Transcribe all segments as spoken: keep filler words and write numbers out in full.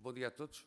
Bom dia a todos.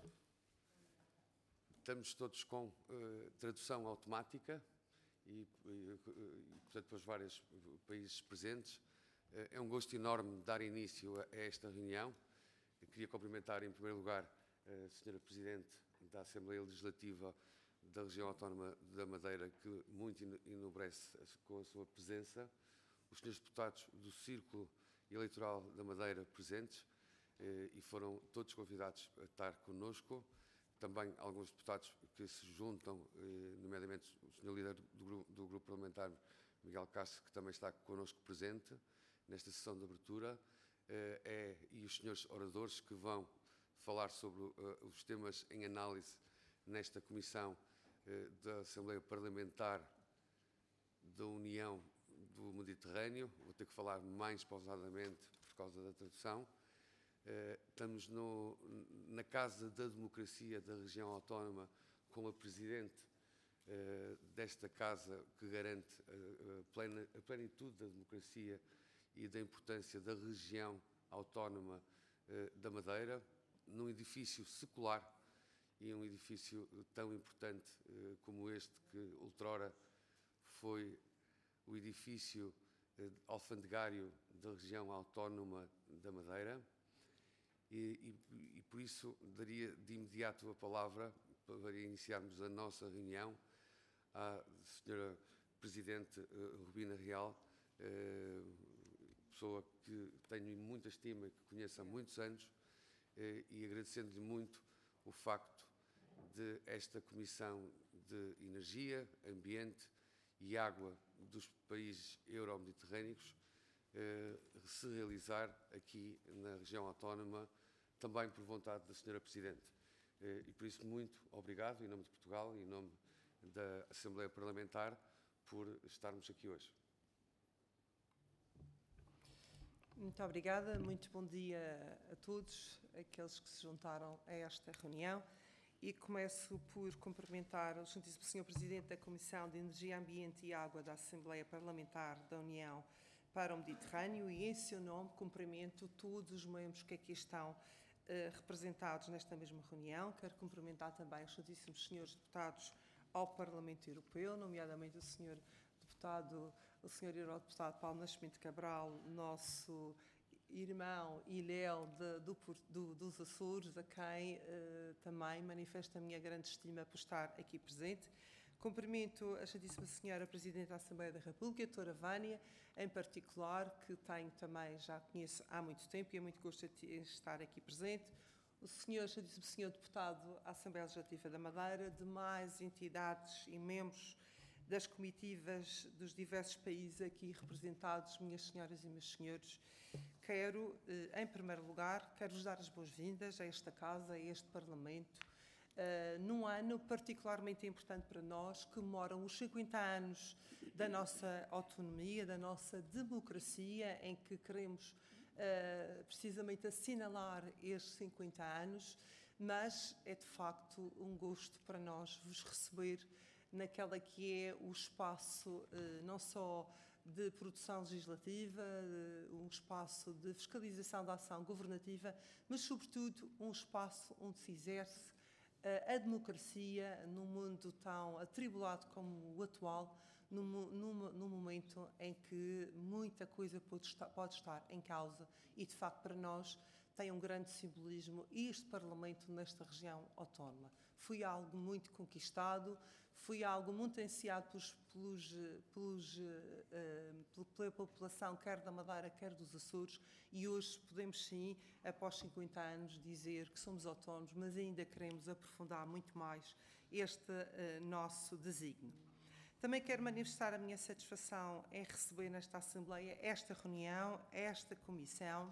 Estamos todos com uh, tradução automática e, e, e, portanto, para os vários países presentes. Uh, é um gosto enorme dar início a, a esta reunião. Eu queria cumprimentar, em primeiro lugar, a senhora Presidente da Assembleia Legislativa da Região Autónoma da Madeira, que muito enobrece com a sua presença, os senhores deputados do Círculo Eleitoral da Madeira presentes, eh, e foram todos convidados a estar connosco. Também alguns deputados que se juntam, eh, nomeadamente o senhor líder do grupo, do grupo parlamentar, Miguel Castro, que também está connosco presente nesta sessão de abertura, eh, é, e os senhores oradores que vão falar sobre uh, os temas em análise nesta Comissão uh, da Assembleia Parlamentar da União do Mediterrâneo. Vou ter que falar mais pausadamente por causa da tradução. Uh, estamos no, na Casa da Democracia da Região Autónoma com a Presidente uh, desta Casa, que garante uh, a, plena, a plenitude da democracia e da importância da região autónoma uh, da Madeira, num edifício secular e um edifício tão importante uh, como este, que outrora foi o edifício uh, alfandegário da região autónoma da Madeira. E, e, e por isso daria de imediato a palavra para iniciarmos a nossa reunião à senhora Presidente uh, Rubina Real, uh, pessoa que tenho muita estima e que conheço há muitos anos, e agradecendo-lhe muito o facto de esta Comissão de Energia, Ambiente e Água dos países euro-mediterrâneos eh, se realizar aqui na região autónoma, também por vontade da senhora Presidente. Eh, e por isso, muito obrigado, em nome de Portugal e em nome da Assembleia Parlamentar, por estarmos aqui hoje. Muito obrigada, muito bom dia a todos, aqueles que se juntaram a esta reunião, e começo por cumprimentar o excelentíssimo senhor Presidente da Comissão de Energia, Ambiente e Água da Assembleia Parlamentar da União para o Mediterrâneo, e em seu nome cumprimento todos os membros que aqui estão uh, representados nesta mesma reunião. Quero cumprimentar também os excelentíssimos senhores deputados ao Parlamento Europeu, nomeadamente o senhor deputado, o senhor eurodeputado Paulo Nascimento Cabral, nosso irmão Ilhéu de, do, do, dos Açores, a quem uh, também manifesto a minha grande estima por estar aqui presente. Cumprimento a excelentíssima senhora Presidente da Assembleia da República, a doutora Vânia, em particular, que tenho também, já conheço há muito tempo e é muito gosto de estar aqui presente. O senhor, excelentíssimo senhor deputado à Assembleia Legislativa da Madeira, demais entidades e membros das comitivas dos diversos países aqui representados, minhas senhoras e meus senhores. Quero, em primeiro lugar, quero-vos dar as boas-vindas a esta casa, a este Parlamento, uh, num ano particularmente importante para nós, que comemoram os cinquenta anos da nossa autonomia, da nossa democracia, em que queremos uh, precisamente assinalar estes cinquenta anos, mas é de facto um gosto para nós vos receber naquela que é o espaço eh, não só de produção legislativa, de, um espaço de fiscalização da ação governativa, mas, sobretudo, um espaço onde se exerce eh, a democracia num mundo tão atribulado como o atual, num, num, num momento em que muita coisa pode estar, pode estar em causa e, de facto, para nós, tem um grande simbolismo este Parlamento nesta região autónoma. Foi algo muito conquistado, foi algo muito ansiado pelos, pelos, pelos, uh, pela população, quer da Madeira, quer dos Açores, e hoje podemos sim, após cinquenta anos, dizer que somos autónomos, mas ainda queremos aprofundar muito mais este uh, nosso desígnio. Também quero manifestar a minha satisfação em receber nesta Assembleia esta reunião, esta comissão,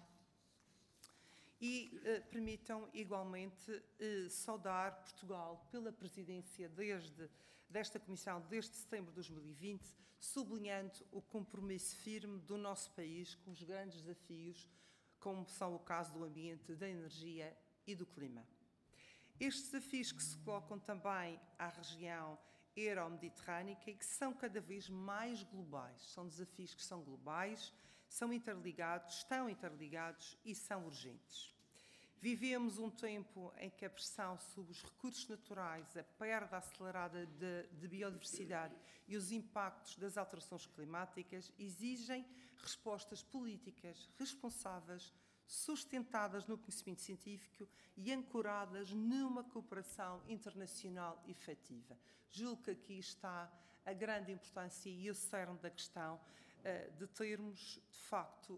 e eh, permitam igualmente eh, saudar Portugal pela presidência desde, desta Comissão desde setembro de dois mil e vinte, sublinhando o compromisso firme do nosso país com os grandes desafios, como são o caso do ambiente, da energia e do clima. Estes desafios que se colocam também à região euro-mediterrânica e que são cada vez mais globais. São desafios que são globais, são interligados, estão interligados e são urgentes. Vivemos um tempo em que a pressão sobre os recursos naturais, a perda acelerada de, de biodiversidade e os impactos das alterações climáticas exigem respostas políticas responsáveis, sustentadas no conhecimento científico e ancoradas numa cooperação internacional efetiva. Julgo que aqui está a grande importância e o cerne da questão de termos, de facto,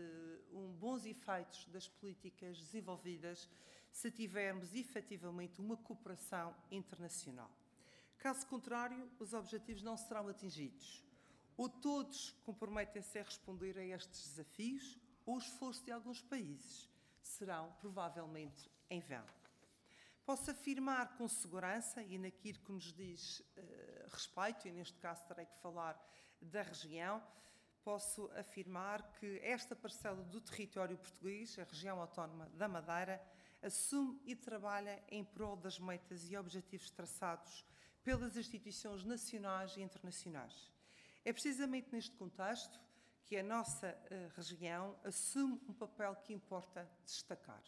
um bons efeitos das políticas desenvolvidas se tivermos efetivamente uma cooperação internacional. Caso contrário, os objetivos não serão atingidos. Ou todos comprometem-se a responder a estes desafios, ou o esforço de alguns países serão provavelmente em vão. Posso afirmar com segurança, e naquilo que nos diz uh, respeito, e neste caso terei que falar da região, posso afirmar que esta parcela do território português, a região autónoma da Madeira, assume e trabalha em prol das metas e objetivos traçados pelas instituições nacionais e internacionais. É precisamente neste contexto que a nossa uh, região assume um papel que importa destacar.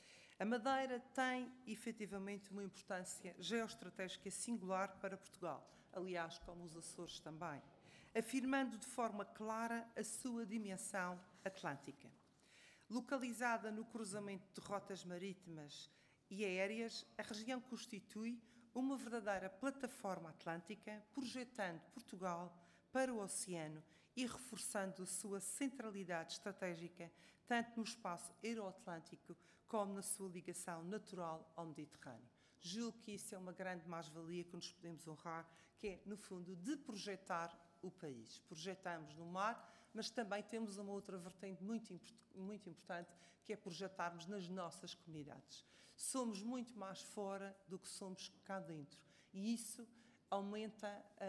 A Madeira tem, efetivamente, uma importância geoestratégica singular para Portugal, aliás, como os Açores também, afirmando de forma clara a sua dimensão atlântica. Localizada no cruzamento de rotas marítimas e aéreas, a região constitui uma verdadeira plataforma atlântica, projetando Portugal para o oceano e reforçando a sua centralidade estratégica, tanto no espaço euroatlântico como na sua ligação natural ao Mediterrâneo. Julgo que isso é uma grande mais-valia que nos podemos honrar, que é, no fundo, de projetar o país. Projetamos no mar, mas também temos uma outra vertente muito, muito importante, que é projetarmos nas nossas comunidades. Somos muito mais fora do que somos cá dentro. E isso aumenta,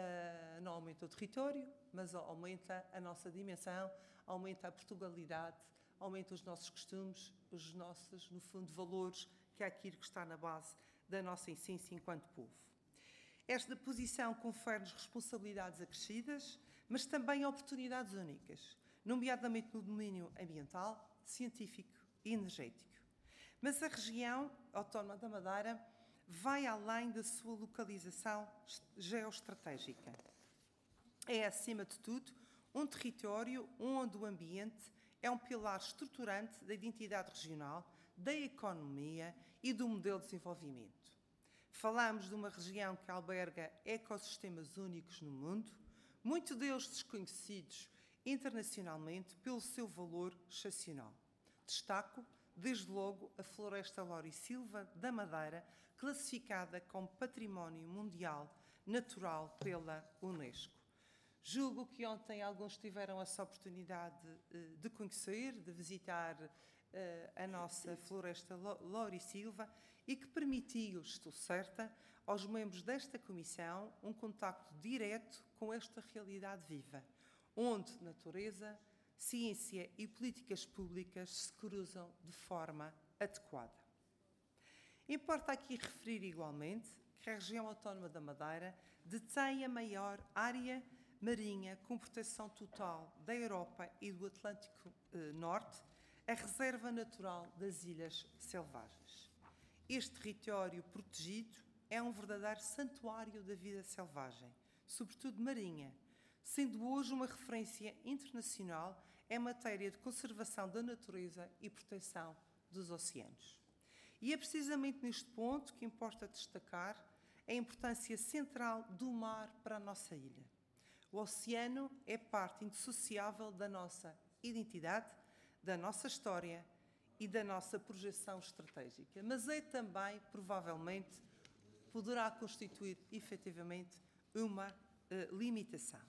uh, não aumenta o território, mas aumenta a nossa dimensão, aumenta a Portugalidade, aumenta os nossos costumes, os nossos, no fundo, valores, que é aquilo que está na base da nossa essência enquanto povo. Esta posição confere-nos responsabilidades acrescidas, mas também oportunidades únicas, nomeadamente no domínio ambiental, científico e energético. Mas a região autónoma da Madeira vai além da sua localização geoestratégica. É, acima de tudo, um território onde o ambiente é um pilar estruturante da identidade regional, da economia e do modelo de desenvolvimento. Falamos de uma região que alberga ecossistemas únicos no mundo, muitos deles desconhecidos internacionalmente pelo seu valor excepcional. Destaco, desde logo, a Floresta Laurisilva da Madeira, classificada como Património Mundial Natural pela Unesco. Julgo que ontem alguns tiveram essa oportunidade de conhecer, de visitar a nossa Floresta Laurisilva e que permitiu, estou certa, aos membros desta Comissão um contacto direto com esta realidade viva, onde natureza, ciência e políticas públicas se cruzam de forma adequada. Importa aqui referir igualmente que a região autónoma da Madeira detém a maior área marinha com proteção total da Europa e do Atlântico eh, Norte, a reserva natural das Ilhas Selvagens. Este território protegido é um verdadeiro santuário da vida selvagem, sobretudo marinha, sendo hoje uma referência internacional em matéria de conservação da natureza e proteção dos oceanos. E é precisamente neste ponto que importa destacar a importância central do mar para a nossa ilha. O oceano é parte indissociável da nossa identidade, da nossa história e da nossa projeção estratégica, mas é também, provavelmente, poderá constituir efetivamente uma uh, limitação.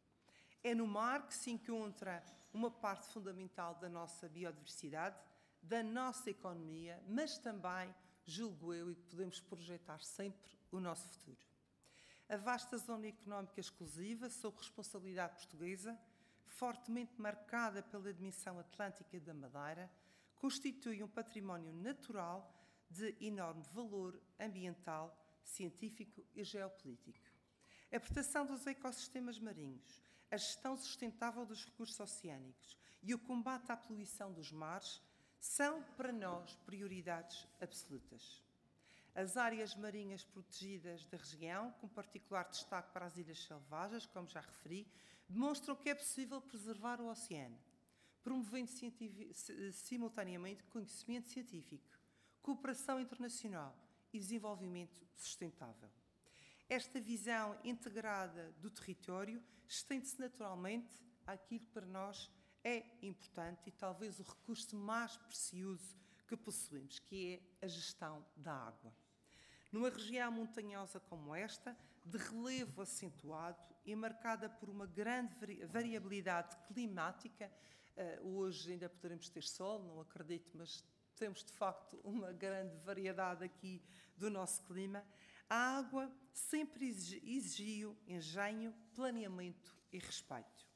É no mar que se encontra uma parte fundamental da nossa biodiversidade, da nossa economia, mas também, julgo eu, e que podemos projetar sempre o nosso futuro. A vasta zona económica exclusiva, sob responsabilidade portuguesa, fortemente marcada pela dimensão atlântica da Madeira, constitui um património natural de enorme valor ambiental, científico e geopolítico. A proteção dos ecossistemas marinhos, a gestão sustentável dos recursos oceânicos e o combate à poluição dos mares são para nós prioridades absolutas. As áreas marinhas protegidas da região, com particular destaque para as ilhas selvagens, como já referi, demonstram que é possível preservar o oceano, promovendo simultaneamente conhecimento científico, cooperação internacional e desenvolvimento sustentável. Esta visão integrada do território estende-se naturalmente àquilo que para nós é importante e talvez o recurso mais precioso que possuímos, que é a gestão da água. Numa região montanhosa como esta, de relevo acentuado e marcada por uma grande variabilidade climática, hoje ainda poderemos ter sol, não acredito, mas temos de facto uma grande variedade aqui do nosso clima, a água sempre exigiu engenho, planeamento e respeito.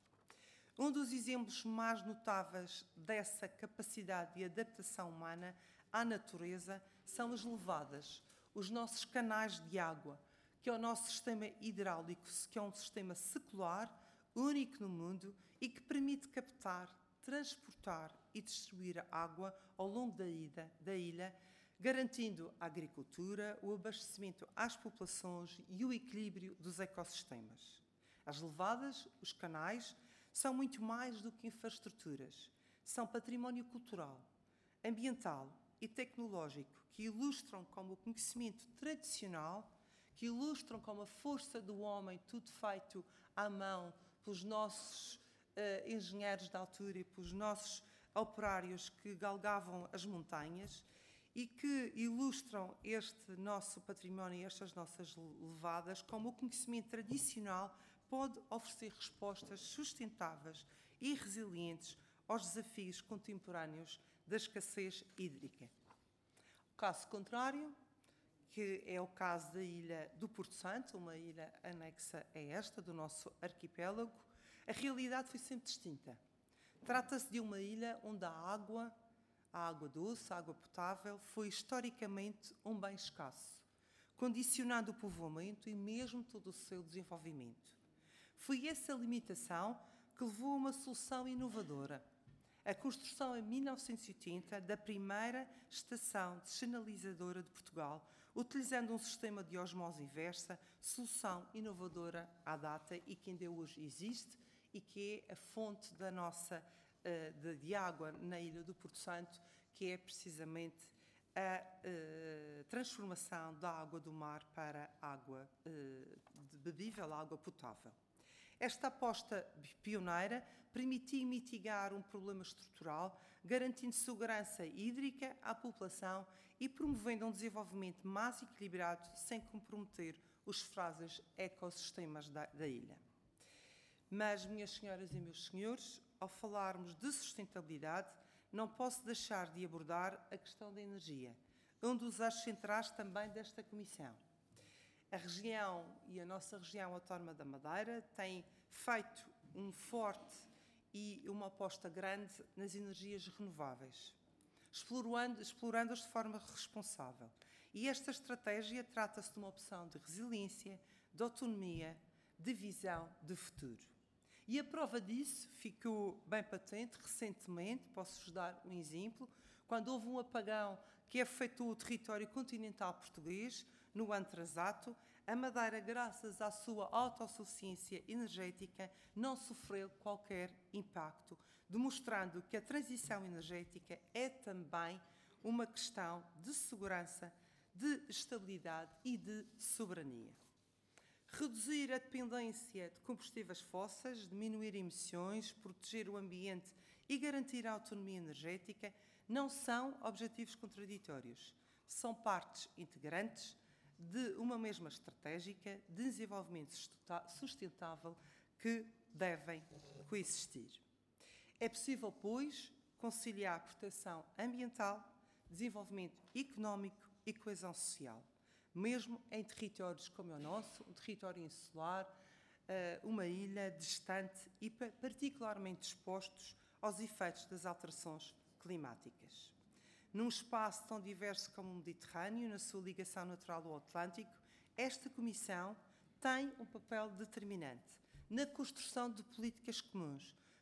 Um dos exemplos mais notáveis dessa capacidade de adaptação humana à natureza são as levadas, os nossos canais de água, que é o nosso sistema hidráulico, que é um sistema secular, único no mundo e que permite captar, transportar e distribuir a água ao longo da ilha, da ilha, garantindo a agricultura, o abastecimento às populações e o equilíbrio dos ecossistemas. As levadas, os canais, são muito mais do que infraestruturas. São património cultural, ambiental e tecnológico que ilustram como o conhecimento tradicional, que ilustram como a força do homem, tudo feito à mão pelos nossos uh, engenheiros da altura e pelos nossos operários que galgavam as montanhas e que ilustram este nosso património e estas nossas levadas como o conhecimento tradicional pode oferecer respostas sustentáveis e resilientes aos desafios contemporâneos da escassez hídrica. O caso contrário, que é o caso da ilha do Porto Santo, uma ilha anexa a esta, do nosso arquipélago, a realidade foi sempre distinta. Trata-se de uma ilha onde a água, a água doce, a água potável, foi historicamente um bem escasso, condicionando o povoamento e mesmo todo o seu desenvolvimento. Foi essa limitação que levou a uma solução inovadora, a construção em mil novecentos e oitenta da primeira estação desalinizadora de Portugal, utilizando um sistema de osmose inversa, solução inovadora à data e que ainda hoje existe e que é a fonte da nossa uh, de, de água na ilha do Porto Santo, que é precisamente a uh, transformação da água do mar para água uh, bebível, água potável. Esta aposta pioneira permitiu mitigar um problema estrutural, garantindo segurança hídrica à população e promovendo um desenvolvimento mais equilibrado sem comprometer os frágeis ecossistemas da, da ilha. Mas, minhas senhoras e meus senhores, ao falarmos de sustentabilidade, não posso deixar de abordar a questão da energia, um dos eixos centrais também desta Comissão. A região e a nossa região autónoma da Madeira tem feito um forte e uma aposta grande nas energias renováveis, explorando, explorando-as de forma responsável. E esta estratégia trata-se de uma opção de resiliência, de autonomia, de visão de futuro. E a prova disso ficou bem patente recentemente, posso-vos dar um exemplo, quando houve um apagão que afetou o território continental português, no ano transato, a Madeira, graças à sua autossuficiência energética, não sofreu qualquer impacto, demonstrando que a transição energética é também uma questão de segurança, de estabilidade e de soberania. Reduzir a dependência de combustíveis fósseis, diminuir emissões, proteger o ambiente e garantir a autonomia energética não são objetivos contraditórios, são partes integrantes de uma mesma estratégia de desenvolvimento sustentável que devem coexistir. É possível, pois, conciliar proteção ambiental, desenvolvimento económico e coesão social, mesmo em territórios como o nosso, um território insular, uma ilha distante e particularmente expostos aos efeitos das alterações climáticas. Num espaço tão diverso como o Mediterrâneo, na sua ligação natural ao Atlântico, esta Comissão tem um papel determinante na construção de políticas comuns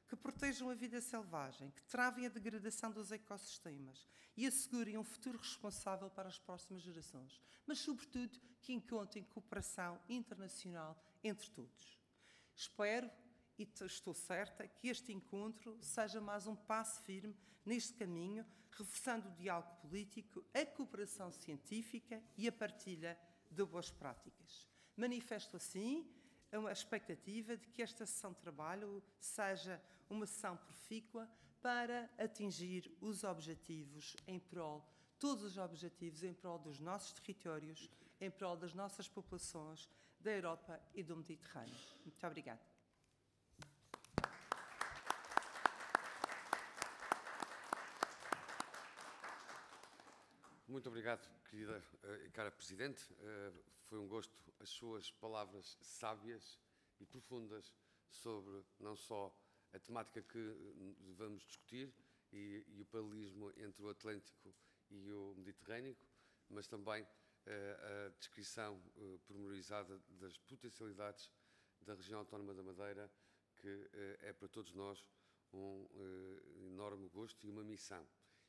que protejam a vida selvagem, que travem a degradação dos ecossistemas e assegurem um futuro responsável para as próximas gerações, mas, sobretudo, que encontrem cooperação internacional entre todos. Espero e estou certa que este encontro seja mais um passo firme neste caminho, reforçando o diálogo político, a cooperação científica e a partilha de boas práticas. Manifesto assim a expectativa de que esta sessão de trabalho seja uma sessão profícua para atingir os objetivos em prol, todos os objetivos em prol dos nossos territórios, em prol das nossas populações, da Europa e do Mediterrâneo. Muito obrigada. Muito obrigado, querida e cara Presidente. Foi um gosto as suas palavras sábias e profundas sobre não só a temática que vamos discutir e, e o paralelismo entre o Atlântico e o Mediterrâneo, mas também a descrição pormenorizada das potencialidades da região autónoma da Madeira, que é para todos nós um enorme gosto e uma missão.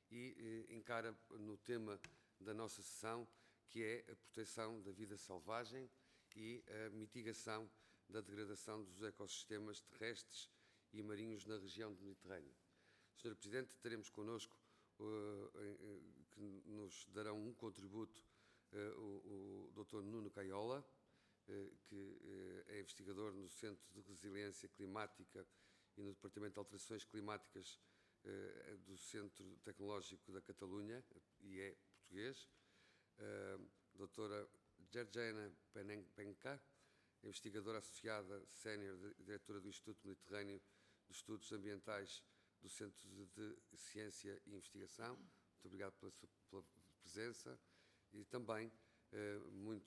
E encara no tema da nossa sessão, que é a proteção da vida selvagem e a mitigação da degradação dos ecossistemas terrestres e marinhos na região do Mediterrâneo. senhora Presidente, teremos connosco, uh, que nos darão um contributo, uh, o, o doutor Nuno Caiola, uh, que uh, é investigador no Centro de Resiliência Climática e no Departamento de Alterações Climáticas uh, do Centro Tecnológico da Catalunha, e é português. Uh, doutora Georgiana Penca, investigadora associada sénior, diretora do Instituto Mediterrâneo de Estudos Ambientais do Centro de Ciência e Investigação. Muito obrigado pela sua pela presença. E também, eh,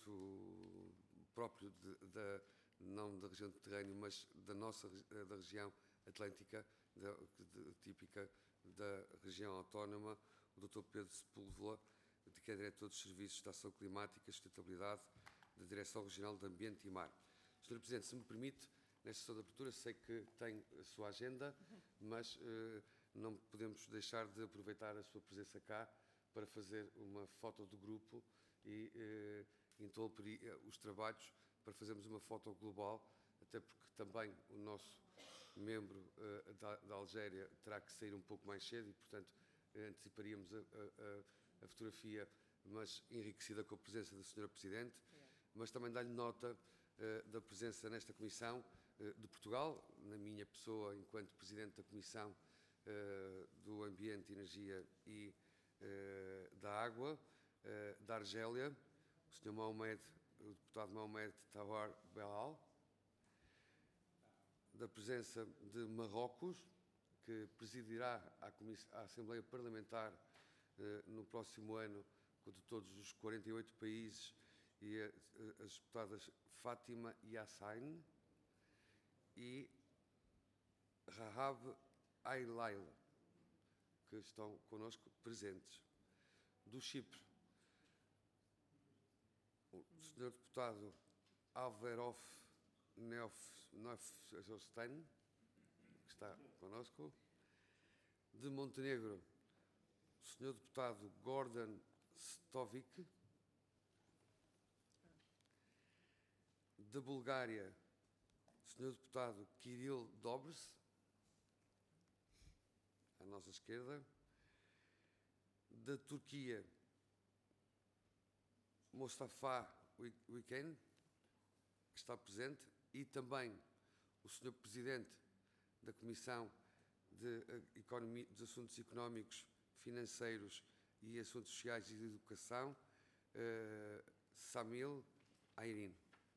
muito próprio de, de, não da região do Mediterrâneo, mas da nossa da região atlântica, da, de, típica da região autónoma, o doutor Pedro Sepúlveda, que é diretor dos Serviços de Ação Climática e Sustentabilidade da Direção Regional de Ambiente e Mar. senhora Presidente, se me permite, nesta sessão de abertura, sei que tem a sua agenda, mas uh, não podemos deixar de aproveitar a sua presença cá para fazer uma foto do grupo e uh, interromper os trabalhos para fazermos uma foto global, até porque também o nosso membro uh, da, da Algéria terá que sair um pouco mais cedo e, portanto, uh, anteciparíamos a, a, a fotografia, mas enriquecida com a presença da senhora Presidente, mas também dá-lhe nota uh, da presença nesta Comissão uh, de Portugal, na minha pessoa, enquanto Presidente da Comissão uh, do Ambiente, Energia e uh, da Água, uh, da Argélia, o senhor Mohamed, o deputado Mohamed Tawar Belal, da presença de Marrocos, que presidirá a, a Assembleia Parlamentar uh, no próximo ano, de todos os quarenta e oito países, e as deputadas Fátima Yassain e Rahab Aylail, que estão connosco presentes. Do Chipre, o senhor deputado Averof Neofstan, que está connosco. De Montenegro, o senhor deputado Gordon Stovic. Da Bulgária, o senhor deputado Kirill Dobres, à nossa esquerda. Da Turquia, Mustafa Wiken, que está presente, e também o senhor Presidente da Comissão de, Economia, de Assuntos Económicos, Financeiros e Assuntos Sociais e de Educação, uh, Samil Ayrin.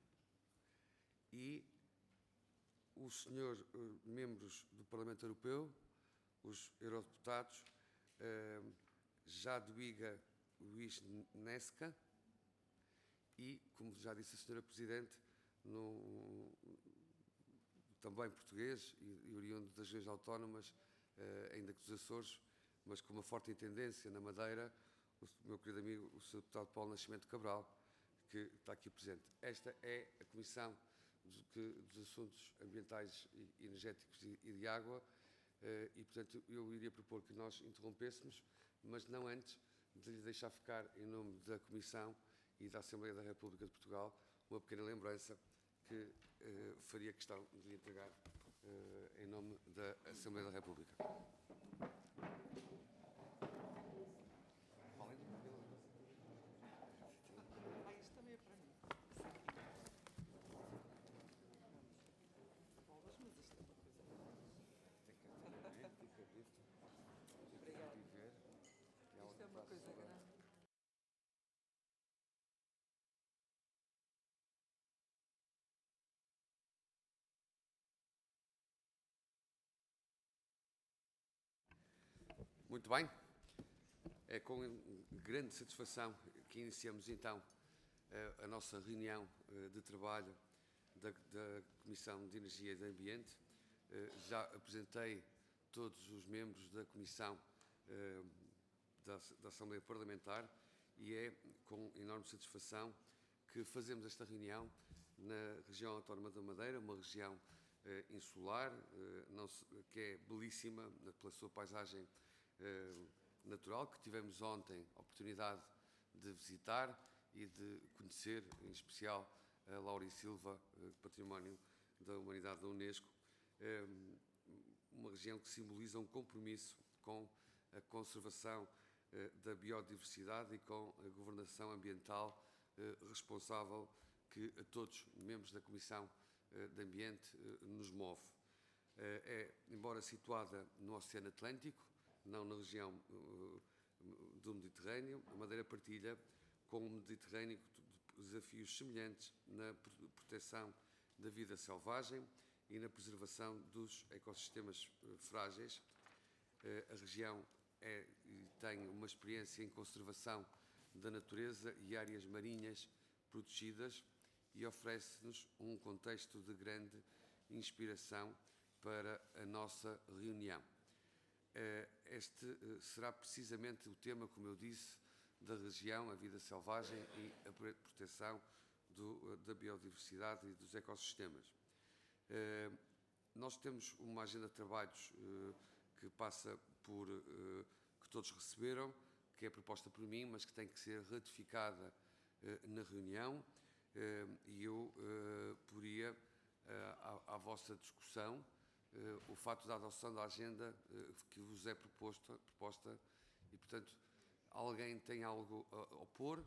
E os senhores uh, membros do Parlamento Europeu, os eurodeputados, uh, Jadwiga Wisniewska e, como já disse a senhora Presidente, no, também português e, e oriundo das regiões autónomas, uh, ainda que dos Açores, mas com uma forte tendência na Madeira, o meu querido amigo, o senhor deputado Paulo Nascimento Cabral, que está aqui presente. Esta é a Comissão dos Assuntos Ambientais, Energéticos e de Água, e, portanto, eu iria propor que nós interrompêssemos, mas não antes de lhe deixar ficar, em nome da Comissão e da Assembleia da República de Portugal, uma pequena lembrança que eh, faria questão de lhe entregar eh, em nome da Assembleia da República. Muito bem. É com grande satisfação que iniciamos então a nossa reunião de trabalho da, da Comissão de Energia e de Ambiente. Já apresentei todos os membros da Comissão da, da Assembleia Parlamentar e é com enorme satisfação que fazemos esta reunião na região autónoma da Madeira, uma região insular, não se, que é belíssima pela sua paisagem natural, que tivemos ontem a oportunidade de visitar e de conhecer, em especial a Laura e Silva, Património da Humanidade da Unesco, uma região que simboliza um compromisso com a conservação da biodiversidade e com a governação ambiental responsável que a todos, membros da Comissão de Ambiente, nos move. É, embora situada no Oceano Atlântico, não na região uh, do Mediterrâneo, a Madeira partilha com o Mediterrâneo desafios semelhantes na proteção da vida selvagem e na preservação dos ecossistemas uh, frágeis. Uh, a região é, tem uma experiência em conservação da natureza e áreas marinhas protegidas e oferece-nos um contexto de grande inspiração para a nossa reunião. Este será precisamente o tema, como eu disse, da região, a vida selvagem e a proteção do, da biodiversidade e dos ecossistemas. Nós temos uma agenda de trabalhos que passa por, que todos receberam, que é proposta por mim, mas que tem que ser ratificada na reunião, e eu poria à, à vossa discussão Uh, o fato da adoção da agenda uh, que vos é proposta, proposta e, portanto, alguém tem algo a opor?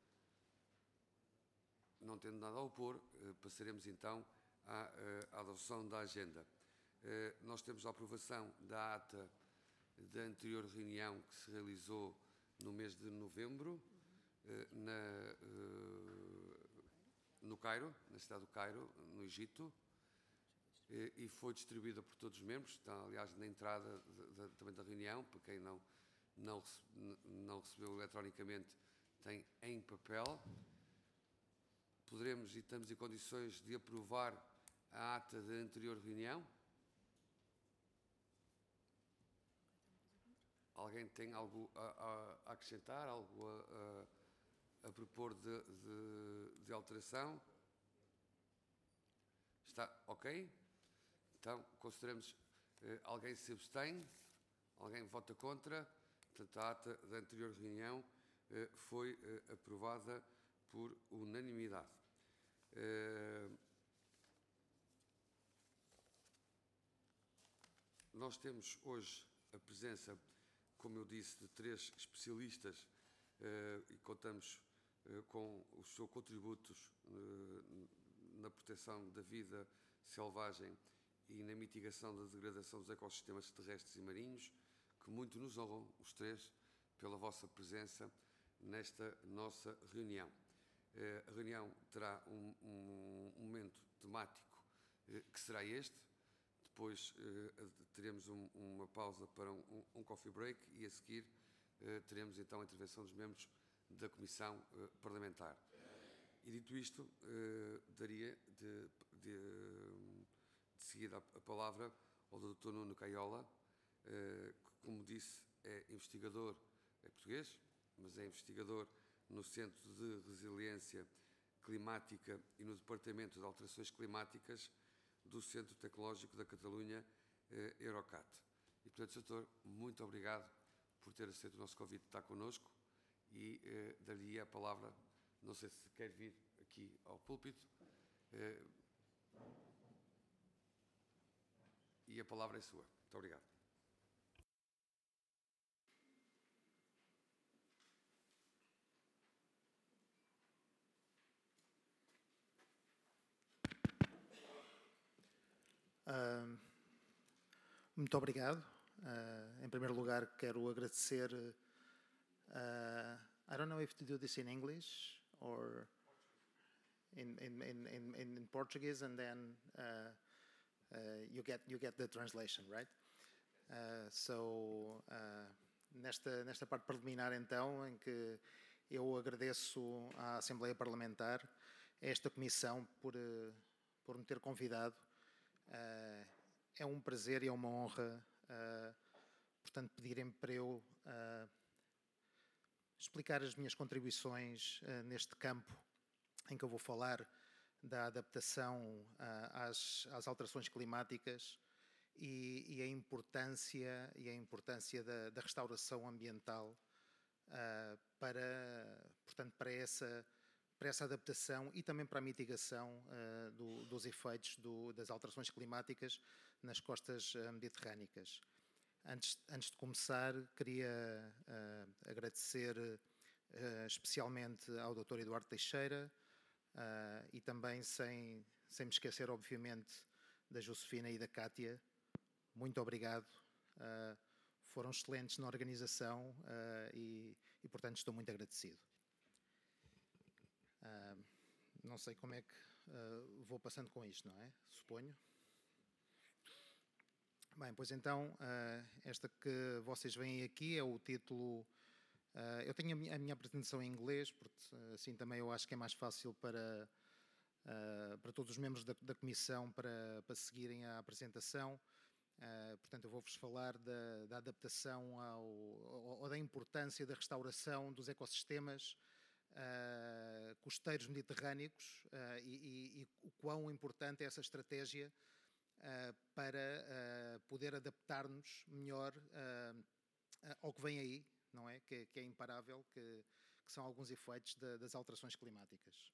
Não tendo nada a opor, uh, passaremos então à, uh, à adoção da agenda. Uh, nós temos a aprovação da ata da anterior reunião que se realizou no mês de novembro, uh, na, uh, no Cairo, na cidade do Cairo, no Egito, e foi distribuída por todos os membros, está aliás na entrada de, de, também da reunião, para quem não, não, não recebeu eletronicamente, tem em papel. Poderemos e estamos em condições de aprovar a ata da anterior reunião? Alguém tem algo a, a acrescentar, algo a, a, a propor de, de, de alteração? Está ok? Então, consideramos, eh, alguém se abstém, alguém vota contra, portanto, a ata da anterior reunião eh, foi eh, aprovada por unanimidade. Eh, nós temos hoje a presença, como eu disse, de três especialistas eh, e contamos eh, com os seus contributos eh, na proteção da vida selvagem e na mitigação da degradação dos ecossistemas terrestres e marinhos, que muito nos honram, os três, pela vossa presença nesta nossa reunião. A reunião terá um, um, um momento temático que será este, depois teremos um, uma pausa para um, um coffee break e a seguir teremos então a intervenção dos membros da Comissão Parlamentar. E dito isto, daria de, de de seguida a palavra ao doutor Nuno Caiola, que, como disse, é investigador, é português, mas é investigador no Centro de Resiliência Climática e no Departamento de Alterações Climáticas do Centro Tecnológico da Catalunha, Eurocat. E, portanto, senhor Doutor, muito obrigado por ter aceito o nosso convite de estar connosco e eh, dar-lhe a palavra, não sei se quer vir aqui ao púlpito, eh, e a palavra é sua. Muito obrigado. Uh, muito obrigado. Uh, em primeiro lugar, quero agradecer. Uh, I don't know if to do this in English or in in in in, in Portuguese, and then uh, uh, you get you get the translation, right? Uh, so uh, nesta nesta parte preliminar, então, em que eu agradeço à Assembleia Parlamentar, a esta comissão por uh, por me ter convidado. Uh, é um prazer e é uma honra, uh, portanto, pedirem-me para eu uh, explicar as minhas contribuições uh, neste campo em que eu vou falar da adaptação uh, às, às alterações climáticas e, e a importância e a importância da, da restauração ambiental uh, para, portanto, para essa para essa adaptação e também para a mitigação uh, do, dos efeitos do, das alterações climáticas nas costas uh, mediterrânicas. Antes, antes de começar, queria uh, agradecer uh, especialmente ao doutor Eduardo Teixeira uh, e também, sem, sem me esquecer, obviamente, da Josefina e da Cátia. Muito obrigado. Uh, foram excelentes na organização uh, e, e, portanto, estou muito agradecido. Uh, não sei como é que uh, vou passando com isto, não é? Suponho. Bem, pois então, uh, esta que vocês veem aqui é o título. Uh, eu tenho a minha, a minha apresentação em inglês, porque assim também eu acho que é mais fácil para, uh, para todos os membros da, da comissão para, para seguirem a apresentação. Uh, portanto, eu vou-vos falar da, da adaptação ao, ou, ou da importância da restauração dos ecossistemas Uh, costeiros mediterrâneos uh, e, e, e o quão importante é essa estratégia uh, para uh, poder adaptar-nos melhor uh, ao que vem aí, não é? Que, que é imparável, que, que são alguns efeitos de, das alterações climáticas.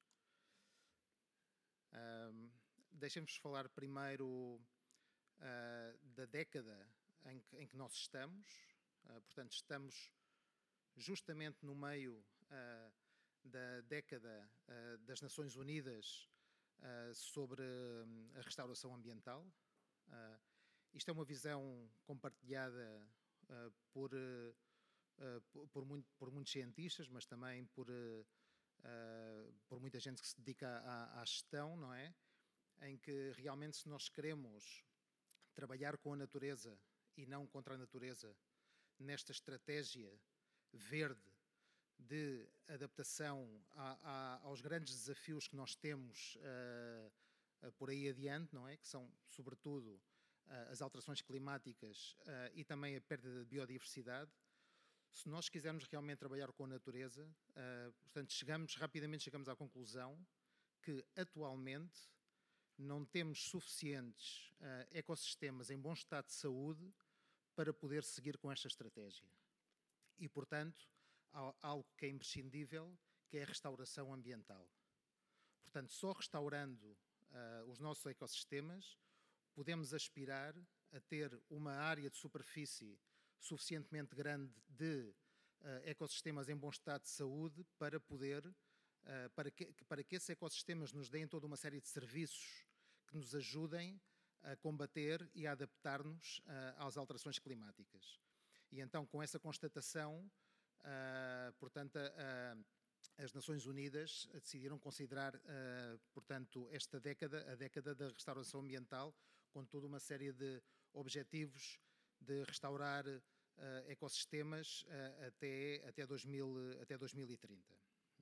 Uh, Deixem-vos falar primeiro uh, da década em que, em que nós estamos. Uh, portanto, estamos justamente no meio uh, da década uh, das Nações Unidas uh, sobre uh, a restauração ambiental. Uh, isto é uma visão compartilhada uh, por, uh, uh, por, muito, por muitos cientistas, mas também por, uh, uh, por muita gente que se dedica à, à gestão, não é? Em que realmente, se nós queremos trabalhar com a natureza e não contra a natureza, nesta estratégia verde de adaptação a, a, aos grandes desafios que nós temos uh, uh, por aí adiante, não é? Que são, sobretudo, uh, as alterações climáticas uh, e também a perda de biodiversidade. Se nós quisermos realmente trabalhar com a natureza, uh, portanto, chegamos, rapidamente chegamos à conclusão que, atualmente, não temos suficientes uh, ecossistemas em bom estado de saúde para poder seguir com esta estratégia. E, portanto, há algo que é imprescindível, que é a restauração ambiental. Portanto, só restaurando uh, os nossos ecossistemas, podemos aspirar a ter uma área de superfície suficientemente grande de uh, ecossistemas em bom estado de saúde para poder, uh, para, que, para que esses ecossistemas nos deem toda uma série de serviços que nos ajudem a combater e a adaptar-nos uh, às alterações climáticas. E então, com essa constatação, Uh, portanto, uh, as Nações Unidas decidiram considerar, uh, portanto, esta década, a década da restauração ambiental, com toda uma série de objetivos de restaurar uh, ecossistemas uh, até, até, dois mil, até dois mil e trinta.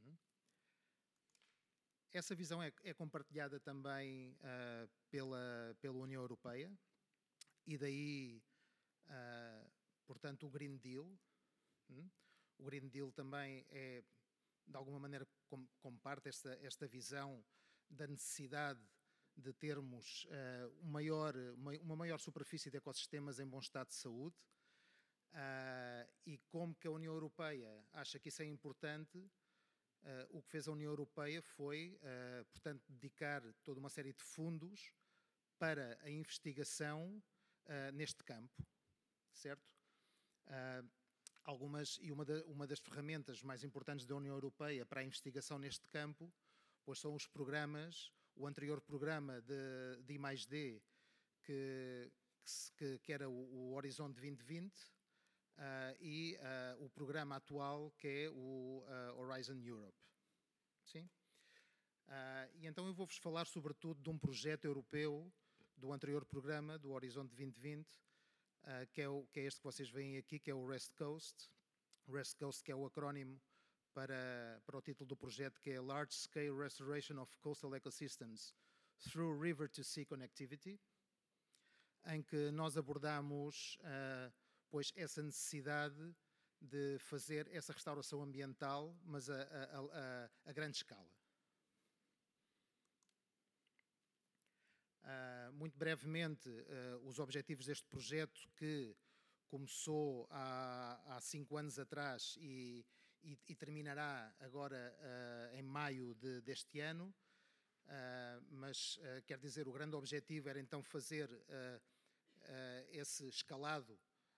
Essa visão é, é compartilhada também uh, pela, pela União Europeia e daí, uh, portanto, o Green Deal. Hum? O Green Deal também é, de alguma maneira, comparte esta, esta visão da necessidade de termos uh, um maior, uma, uma maior superfície de ecossistemas em bom estado de saúde. Uh, e como que a União Europeia acha que isso é importante, uh, o que fez a União Europeia foi, uh, portanto, dedicar toda uma série de fundos para a investigação uh, neste campo, certo? Uh, algumas, e uma, de, uma das ferramentas mais importantes da União Europeia para a investigação neste campo, pois são os programas, o anterior programa de, de I mais D, que, que, que era o, o Horizonte vinte vinte, Uh, e uh, o programa atual, que é o uh, Horizon Europe. Sim? Uh, e então eu vou-vos falar sobretudo de um projeto europeu do anterior programa, do Horizonte vinte vinte, uh, que, é o, que é este que vocês veem aqui, que é o REST Coast. REST Coast, que é o acrónimo para, para o título do projeto, que é Large Scale Restoration of Coastal Ecosystems Through River-to-Sea Connectivity, em que nós abordamos uh, pois essa necessidade de fazer essa restauração ambiental, mas a, a, a, a grande escala. Uh, muito brevemente, uh, os objetivos deste projeto, que começou há, há cinco anos atrás e, e, e terminará agora uh, em maio de, deste ano, uh, mas uh, quer dizer, o grande objetivo era então fazer uh, uh, esse escalado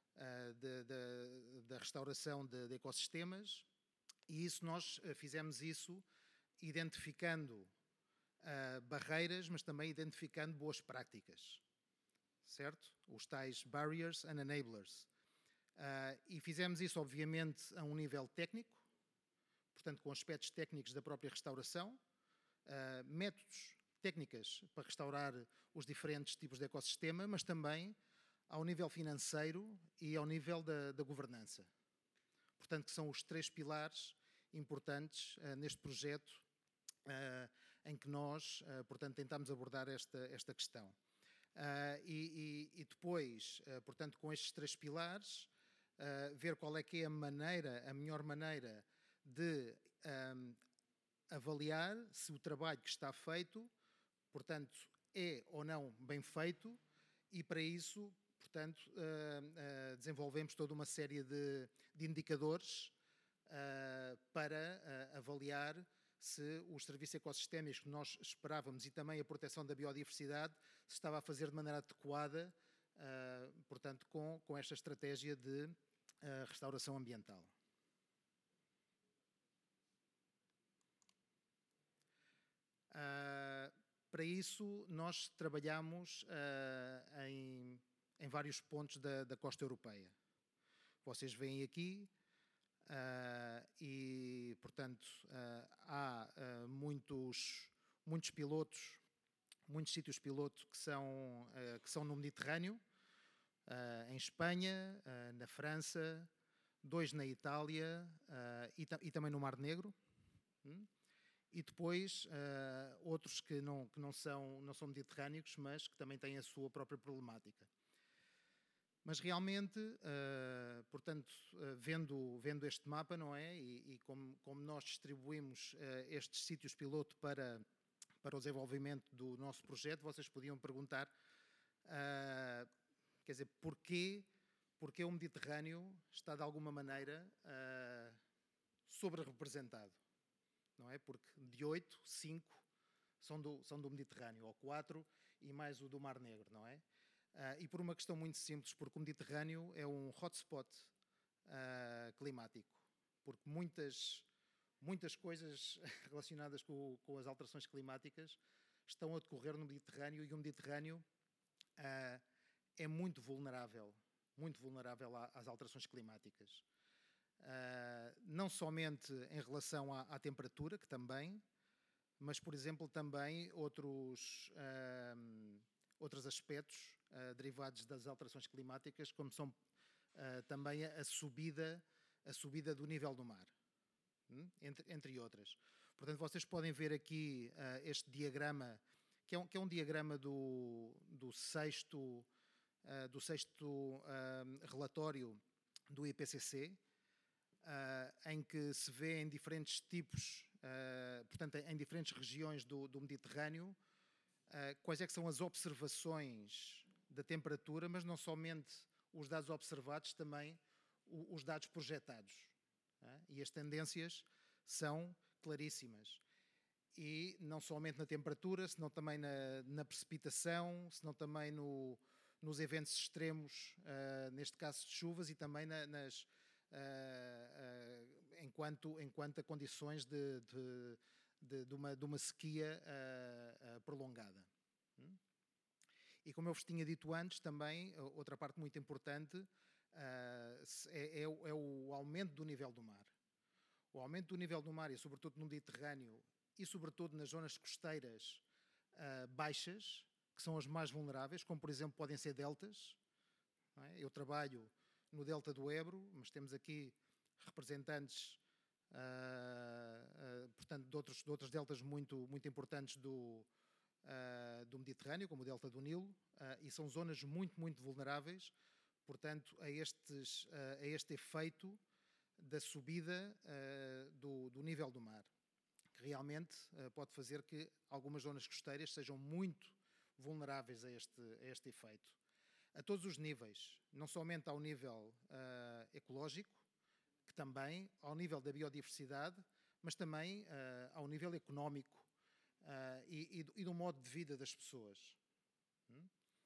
da restauração de, de ecossistemas, e isso nós uh, fizemos isso identificando uh, barreiras, mas também identificando boas práticas, certo? Os tais barriers and enablers. Uh, e fizemos isso, obviamente, a um nível técnico, portanto, com aspectos técnicos da própria restauração, uh, métodos, técnicas para restaurar os diferentes tipos de ecossistema, mas também ao nível financeiro e ao nível da, da governança. Portanto, que são os três pilares importantes uh, neste projeto uh, em que nós, uh, portanto, tentamos abordar esta, esta questão. Uh, e, e, e depois, uh, portanto, com estes três pilares, uh, ver qual é que é a maneira, a melhor maneira de um, avaliar se o trabalho que está feito, portanto, é ou não bem feito, e para isso, portanto, uh, uh, desenvolvemos toda uma série de, de indicadores uh, para uh, avaliar se os serviços ecossistémicos que nós esperávamos e também a proteção da biodiversidade se estava a fazer de maneira adequada, uh, portanto, com, com esta estratégia de uh, restauração ambiental. Uh, para isso, nós trabalhamos uh, em em vários pontos da, da costa europeia. Vocês veem aqui, uh, e, portanto, uh, há uh, muitos, muitos pilotos, muitos sítios piloto que são, uh, que são no Mediterrâneo, uh, em Espanha, uh, na França, dois na Itália uh, e, e também no Mar Negro. Hum? E depois uh, outros que, não, que não, são, não são mediterrâneos, mas que também têm a sua própria problemática. Mas realmente, uh, portanto, uh, vendo, vendo este mapa, não é? E, e como, como nós distribuímos uh, estes sítios piloto para, para o desenvolvimento do nosso projeto, vocês podiam perguntar, uh, quer dizer, porquê, porquê o Mediterrâneo está de alguma maneira uh, sobre-representado, não é? Porque de oito, cinco são do, são do Mediterrâneo, ou quatro e mais o do Mar Negro, não é? Uh, e por uma questão muito simples, porque o Mediterrâneo é um hotspot uh, climático, porque muitas, muitas coisas relacionadas com, com as alterações climáticas estão a decorrer no Mediterrâneo, e o Mediterrâneo uh, é muito vulnerável, muito vulnerável às alterações climáticas. Uh, não somente em relação à, à temperatura, que também, mas, por exemplo, também outros... Uh, outros aspectos uh, derivados das alterações climáticas, como são uh, também a, a, subida, a subida do nível do mar, hum? entre, entre outras. Portanto, vocês podem ver aqui uh, este diagrama, que é um, que é um diagrama do, do sexto, uh, do sexto uh, relatório do I P C C, uh, em que se vê em diferentes tipos, uh, portanto, em diferentes regiões do, do Mediterrâneo, quais é que são as observações da temperatura, mas não somente os dados observados, também os dados projetados. E as tendências são claríssimas. E não somente na temperatura, senão também na, na precipitação, senão também no, nos eventos extremos, uh, neste caso de chuvas, e também na, nas, uh, uh, enquanto, enquanto a condições de, de, de, de, uma, de uma sequia uh, uh, prolongada. Hum? E como eu vos tinha dito antes, também, outra parte muito importante uh, é, é, é o aumento do nível do mar. O aumento do nível do mar, e sobretudo no Mediterrâneo, e sobretudo nas zonas costeiras uh, baixas, que são as mais vulneráveis, como por exemplo podem ser deltas. Não é? Eu trabalho no delta do Ebro, mas temos aqui representantes uh, uh, portanto, de, outros, de outros deltas muito, muito importantes do, uh, do Mediterrâneo, como o delta do Nilo, uh, e são zonas muito, muito vulneráveis, portanto, a, estes, uh, a este efeito da subida uh, do, do nível do mar, que realmente uh, pode fazer que algumas zonas costeiras sejam muito vulneráveis a este, a este efeito. A todos os níveis, não somente ao nível uh, ecológico, que também, ao nível da biodiversidade, mas também uh, ao nível económico uh, e, e, do, e do modo de vida das pessoas. Hum?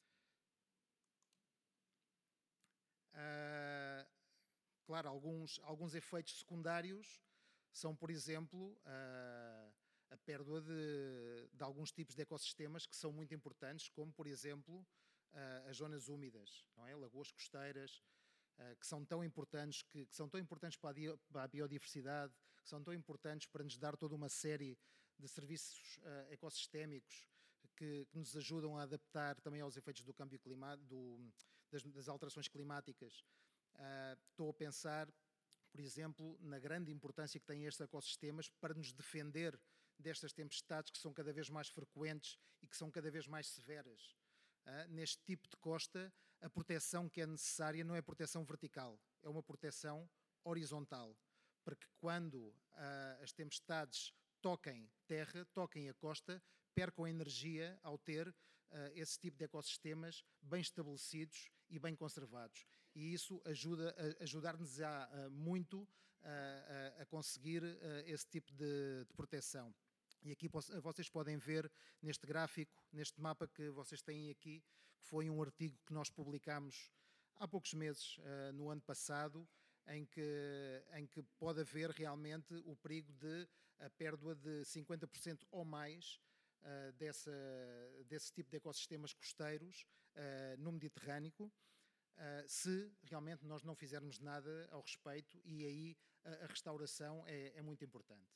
Uh, claro, alguns, alguns efeitos secundários são, por exemplo, uh, a perda de, de alguns tipos de ecossistemas que são muito importantes, como, por exemplo, uh, as zonas úmidas, não é? Lagoas costeiras, uh, que são tão importantes, que, que são tão importantes para a, dio, para a biodiversidade, que são tão importantes para nos dar toda uma série de serviços uh, ecossistémicos que, que nos ajudam a adaptar também aos efeitos do câmbio climático, do, das, das alterações climáticas. Uh, estou a pensar, por exemplo, na grande importância que têm estes ecossistemas para nos defender destas tempestades que são cada vez mais frequentes e que são cada vez mais severas. Uh, neste tipo de costa, a proteção que é necessária não é proteção vertical, é uma proteção horizontal, para que quando uh, as tempestades toquem terra, toquem a costa, percam a energia ao ter uh, esse tipo de ecossistemas bem estabelecidos e bem conservados. E isso ajuda a ajudar-nos a, a muito uh, a, a conseguir uh, esse tipo de, de proteção. E aqui vocês podem ver neste gráfico, neste mapa que vocês têm aqui, que foi um artigo que nós publicámos há poucos meses, uh, no ano passado, em que, em que pode haver realmente o perigo de a perda de cinquenta por cento ou mais uh, dessa, desse tipo de ecossistemas costeiros uh, no Mediterrâneo, uh, se realmente nós não fizermos nada ao respeito, e aí a, a restauração é, é muito importante.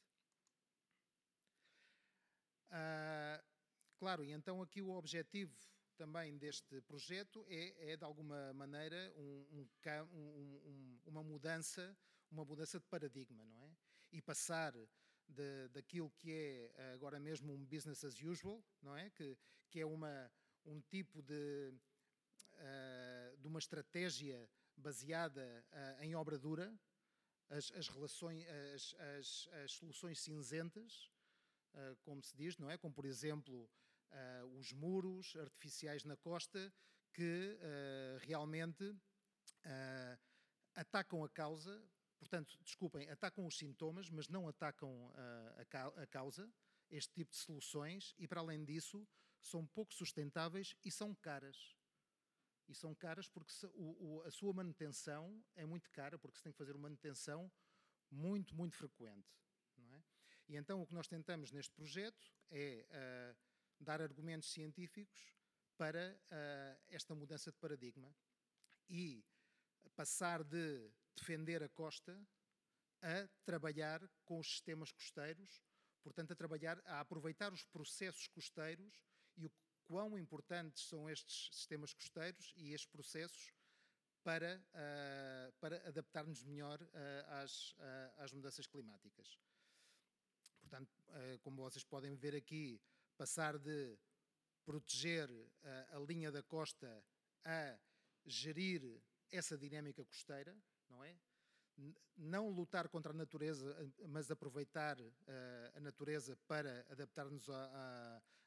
Uh, claro, e então aqui o objetivo também deste projeto é, é de alguma maneira, um, um, um, uma mudança, uma mudança de paradigma, não é? E passar de, daquilo que é agora mesmo um business as usual, não é? Que, que é uma, um tipo de, uh, de uma estratégia baseada uh, em obra dura, as, as, relações, as, as, as soluções cinzentas, Uh, como se diz, não é? Como, por exemplo, uh, os muros artificiais na costa que uh, realmente uh, atacam a causa, portanto, desculpem, atacam os sintomas, mas não atacam uh, a, ca a causa, este tipo de soluções, e para além disso, são pouco sustentáveis e são caras. E são caras porque se, o, o, a sua manutenção é muito cara, porque se tem que fazer uma manutenção muito, muito frequente, não é? E então o que nós tentamos neste projeto é uh, dar argumentos científicos para uh, esta mudança de paradigma e passar de defender a costa a trabalhar com os sistemas costeiros, portanto a trabalhar, a aproveitar os processos costeiros e o quão importantes são estes sistemas costeiros e estes processos para, uh, para adaptar-nos melhor uh, às, uh, às mudanças climáticas. Portanto, como vocês podem ver aqui, passar de proteger a, a linha da costa a gerir essa dinâmica costeira, não é? Não lutar contra a natureza, mas aproveitar a, a natureza para adaptar-nos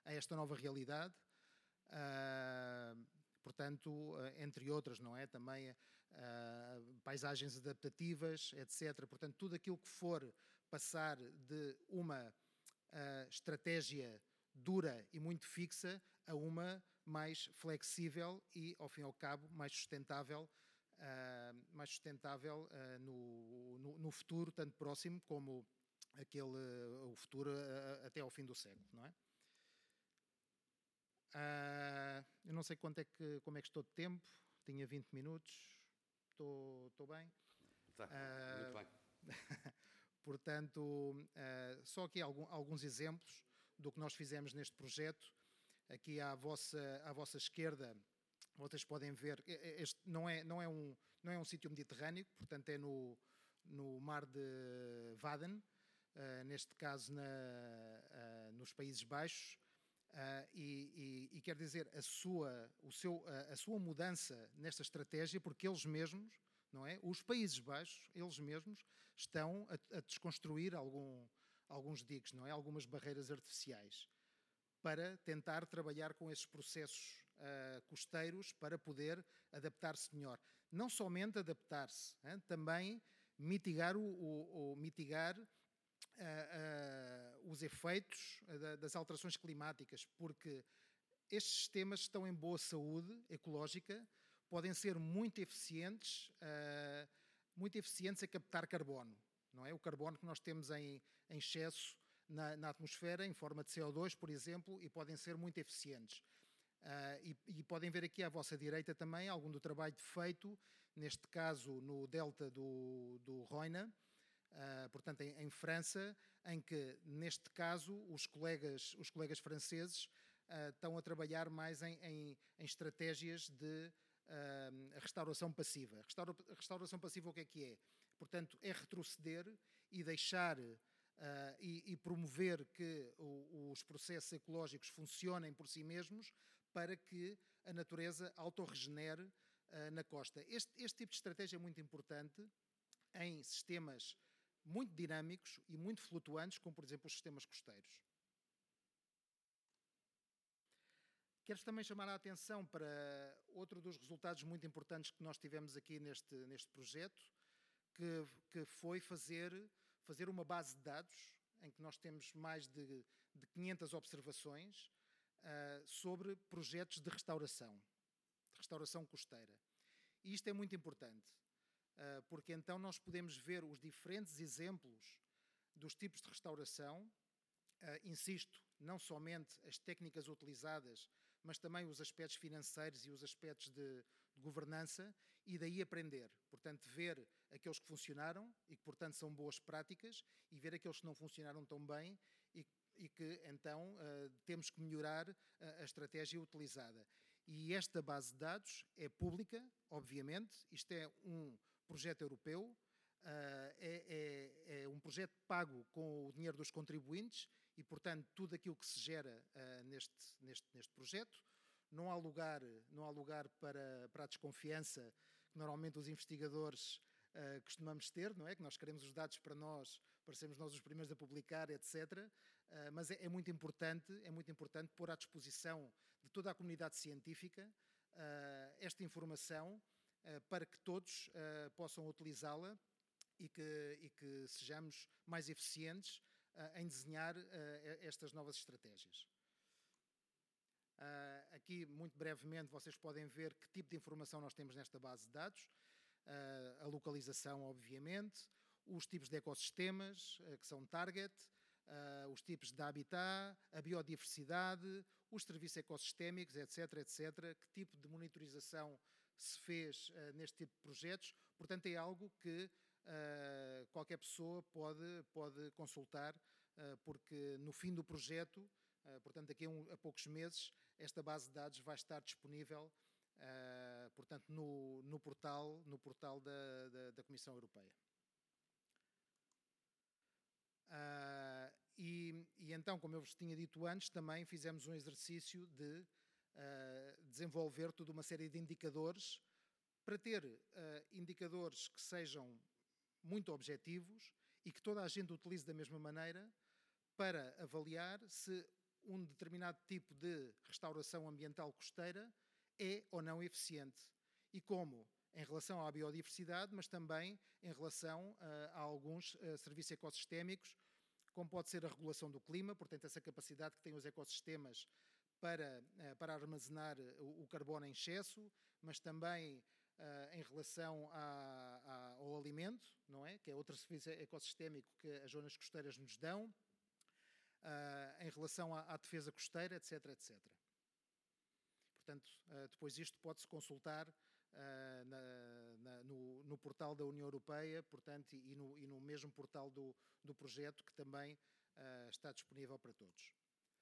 a esta nova realidade. Uh, portanto, entre outras, não é? Também uh, paisagens adaptativas, etcétera. Portanto, tudo aquilo que for passar de uma uh, estratégia dura e muito fixa a uma mais flexível e, ao fim e ao cabo, mais sustentável, uh, mais sustentável uh, no, no, no futuro, tanto próximo como aquele, uh, o futuro uh, até ao fim do século, não é? Uh, eu não sei quanto é que, como é que estou de tempo, tinha vinte minutos, estou, estou bem? Tá, uh, muito bem. Portanto, uh, só aqui algum, alguns exemplos do que nós fizemos neste projeto. Aqui à vossa, à vossa esquerda, vocês podem ver, este não é, não é um, não é um sítio mediterrâneo, portanto é no, no mar de Waden, uh, neste caso na, uh, nos Países Baixos. Uh, e, e, e quer dizer, a sua, o seu, a, a sua mudança nesta estratégia, porque eles mesmos, não é? Os Países Baixos, eles mesmos, estão a, a desconstruir algum, alguns diques, não é? Algumas barreiras artificiais, para tentar trabalhar com esses processos uh, costeiros, para poder adaptar-se melhor. Não somente adaptar-se, hein? Também mitigar, o, o, o mitigar Uh, uh, os efeitos uh, das alterações climáticas, porque estes sistemas estão em boa saúde ecológica, podem ser muito eficientes, uh, muito eficientes a captar carbono, não é? O carbono que nós temos em, em excesso na, na atmosfera, em forma de C O dois, por exemplo, e podem ser muito eficientes. Uh, e, e podem ver aqui à vossa direita também algum do trabalho feito, neste caso no delta do, do Roine, Uh, portanto, em, em França, em que, neste caso, os colegas, os colegas franceses uh, estão a trabalhar mais em, em, em estratégias de uh, restauração passiva. Restaura, restauração passiva o que é que é? Portanto, é retroceder e deixar uh, e, e promover que o, os processos ecológicos funcionem por si mesmos para que a natureza autorregenere uh, na costa. Este, este tipo de estratégia é muito importante em sistemas muito dinâmicos e muito flutuantes, como, por exemplo, os sistemas costeiros. Quero também chamar a atenção para outro dos resultados muito importantes que nós tivemos aqui neste, neste projeto, que, que foi fazer, fazer uma base de dados, em que nós temos mais de, de quinhentas observações uh, sobre projetos de restauração, de restauração costeira. E isto é muito importante, porque então nós podemos ver os diferentes exemplos dos tipos de restauração, insisto, não somente as técnicas utilizadas, mas também os aspectos financeiros e os aspectos de, de governança, e daí aprender. Portanto, ver aqueles que funcionaram e que, portanto, são boas práticas, e ver aqueles que não funcionaram tão bem e, e que, então, temos que melhorar a, a estratégia utilizada. E esta base de dados é pública, obviamente. Isto é um projeto europeu, uh, é, é, é um projeto pago com o dinheiro dos contribuintes e, portanto, tudo aquilo que se gera uh, neste, neste, neste projeto. Não há lugar, não há lugar para, para a desconfiança que normalmente os investigadores uh, costumamos ter, não é? Que nós queremos os dados para nós, para sermos nós os primeiros a publicar, etcétera. Uh, mas é, é muito importante, é muito importante pôr à disposição de toda a comunidade científica uh, esta informação, para que todos uh, possam utilizá-la e que, e que sejamos mais eficientes uh, em desenhar uh, estas novas estratégias. Uh, aqui, muito brevemente, vocês podem ver que tipo de informação nós temos nesta base de dados. Uh, a localização, obviamente, os tipos de ecossistemas, uh, que são target, uh, os tipos de habitat, a biodiversidade, os serviços ecossistémicos, etc, etcétera. Que tipo de monitorização se fez uh, neste tipo de projetos. Portanto, é algo que uh, qualquer pessoa pode, pode consultar, uh, porque no fim do projeto, uh, portanto, daqui a, um, a poucos meses, esta base de dados vai estar disponível, uh, portanto, no, no portal, no portal da, da, da Comissão Europeia. Uh, e, e então, como eu vos tinha dito antes, também fizemos um exercício de Uh, desenvolver toda uma série de indicadores para ter uh, indicadores que sejam muito objetivos e que toda a gente utilize da mesma maneira para avaliar se um determinado tipo de restauração ambiental costeira é ou não eficiente. E como? Em relação à biodiversidade, mas também em relação uh, a alguns uh, serviços ecossistémicos, como pode ser a regulação do clima, portanto, essa capacidade que têm os ecossistemas para, uh, para armazenar o, o carbono em excesso, mas também uh, em relação a, a, ao alimento, não é? Que é outro serviço ecossistémico que as zonas costeiras nos dão, uh, em relação à, à defesa costeira, etc, etcétera. Portanto, uh, depois isto pode-se consultar Uh, na, na, no, no portal da União Europeia, portanto, e no, e no mesmo portal do, do projeto, que também uh, está disponível para todos.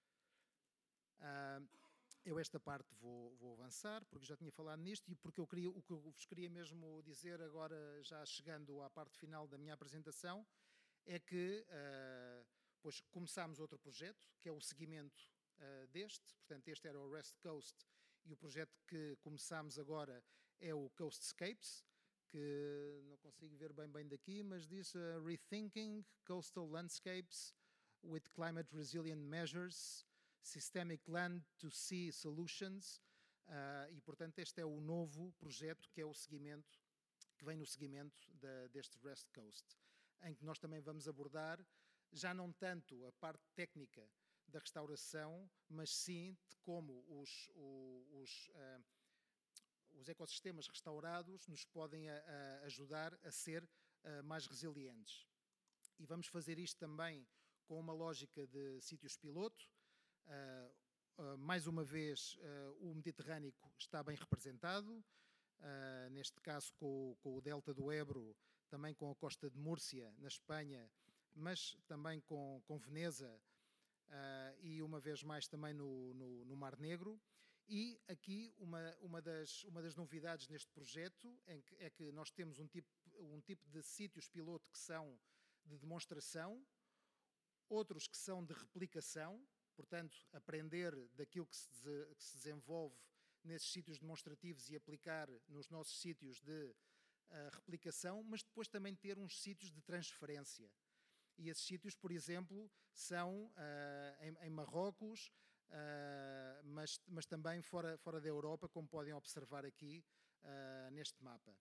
Uh, eu esta parte vou, vou avançar, porque já tinha falado nisto, e porque eu queria, o que eu vos queria mesmo dizer agora, já chegando à parte final da minha apresentação, é que uh, pois, começámos outro projeto, que é o seguimento uh, deste, portanto, este era o West Coast, e o projeto que começámos agora é o Coastscapes, que não consigo ver bem bem daqui, mas diz uh, Rethinking Coastal Landscapes with Climate Resilient Measures, Systemic Land to Sea Solutions, uh, e portanto este é o novo projeto que é o seguimento, que vem no seguimento da, deste West Coast, em que nós também vamos abordar, já não tanto a parte técnica da restauração, mas sim de como os, os, uh, os ecossistemas restaurados nos podem a, a ajudar a ser uh, mais resilientes. E vamos fazer isto também com uma lógica de sítios piloto. Uh, uh, mais uma vez, uh, o Mediterrâneo está bem representado, uh, neste caso com, com o Delta do Ebro, também com a costa de Múrcia, na Espanha, mas também com, com Veneza, Uh, e uma vez mais também no, no, no Mar Negro. E aqui uma, uma, das, uma das novidades neste projeto é que, é que nós temos um tipo, um tipo de sítios piloto que são de demonstração, outros que são de replicação, portanto, aprender daquilo que se, de, que se desenvolve nesses sítios demonstrativos e aplicar nos nossos sítios de uh, replicação, mas depois também ter uns sítios de transferência. E esses sítios, por exemplo, são uh, em, em Marrocos, uh, mas, mas também fora, fora da Europa, como podem observar aqui uh, neste mapa.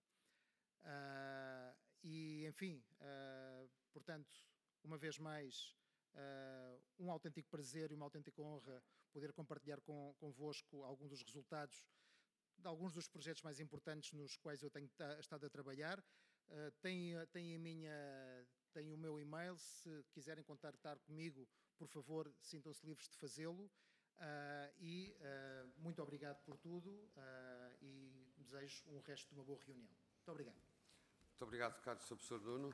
Uh, e, enfim, uh, portanto, uma vez mais, uh, um autêntico prazer e uma autêntica honra poder compartilhar com, convosco alguns dos resultados de alguns dos projetos mais importantes nos quais eu tenho estado a trabalhar. Uh, tem, tem a minha... Tenho o meu e-mail, se quiserem contactar comigo, por favor, sintam-se livres de fazê-lo. Uh, e uh, muito obrigado por tudo uh, e desejo um resto de uma boa reunião. Muito obrigado. Muito obrigado, caro senhor professor Nuno.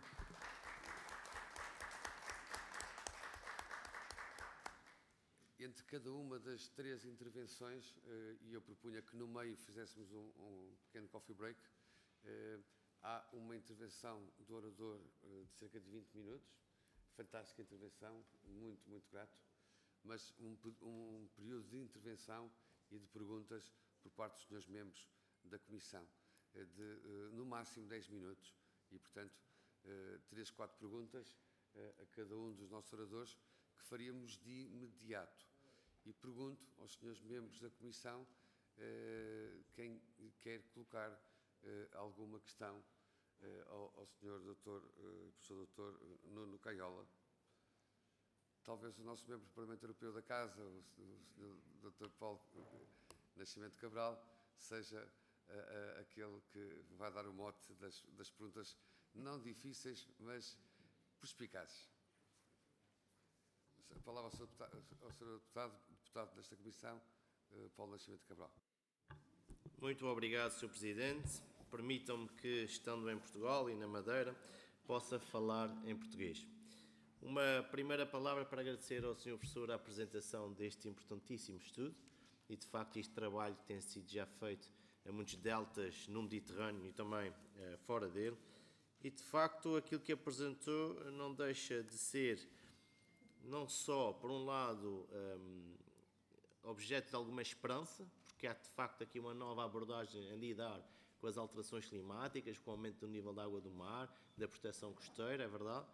Entre cada uma das três intervenções, uh, e eu propunha que no meio fizéssemos um, um pequeno coffee break, uh, há uma intervenção do orador uh, de cerca de vinte minutos, fantástica intervenção, muito, muito grato, mas um, um período de intervenção e de perguntas por parte dos senhores membros da Comissão, uh, de uh, no máximo dez minutos, e portanto, uh, três, quatro perguntas uh, a cada um dos nossos oradores, que faríamos de imediato. E pergunto aos senhores membros da Comissão uh, quem quer colocar uh, alguma questão uh, ao, ao senhor doutor, uh, professor doutor Nuno Caiola. Talvez o nosso membro do Parlamento Europeu da Casa, o senhor doutor Paulo Nascimento Cabral, seja uh, uh, aquele que vai dar o mote das, das perguntas não difíceis, mas perspicazes. A palavra ao senhor deputado, ao senhor deputado, deputado desta Comissão, Paulo Nascimento Cabral. Muito obrigado, senhor Presidente. Permitam-me que, estando em Portugal e na Madeira, possa falar em português. Uma primeira palavra para agradecer ao senhor Professor a apresentação deste importantíssimo estudo e, de facto, este trabalho que tem sido já feito a muitos deltas no Mediterrâneo e também uh, fora dele. E, de facto, aquilo que apresentou não deixa de ser não só, por um lado, um, objeto de alguma esperança, porque há de facto aqui uma nova abordagem a lidar com as alterações climáticas, com o aumento do nível da água do mar, da proteção costeira, é verdade,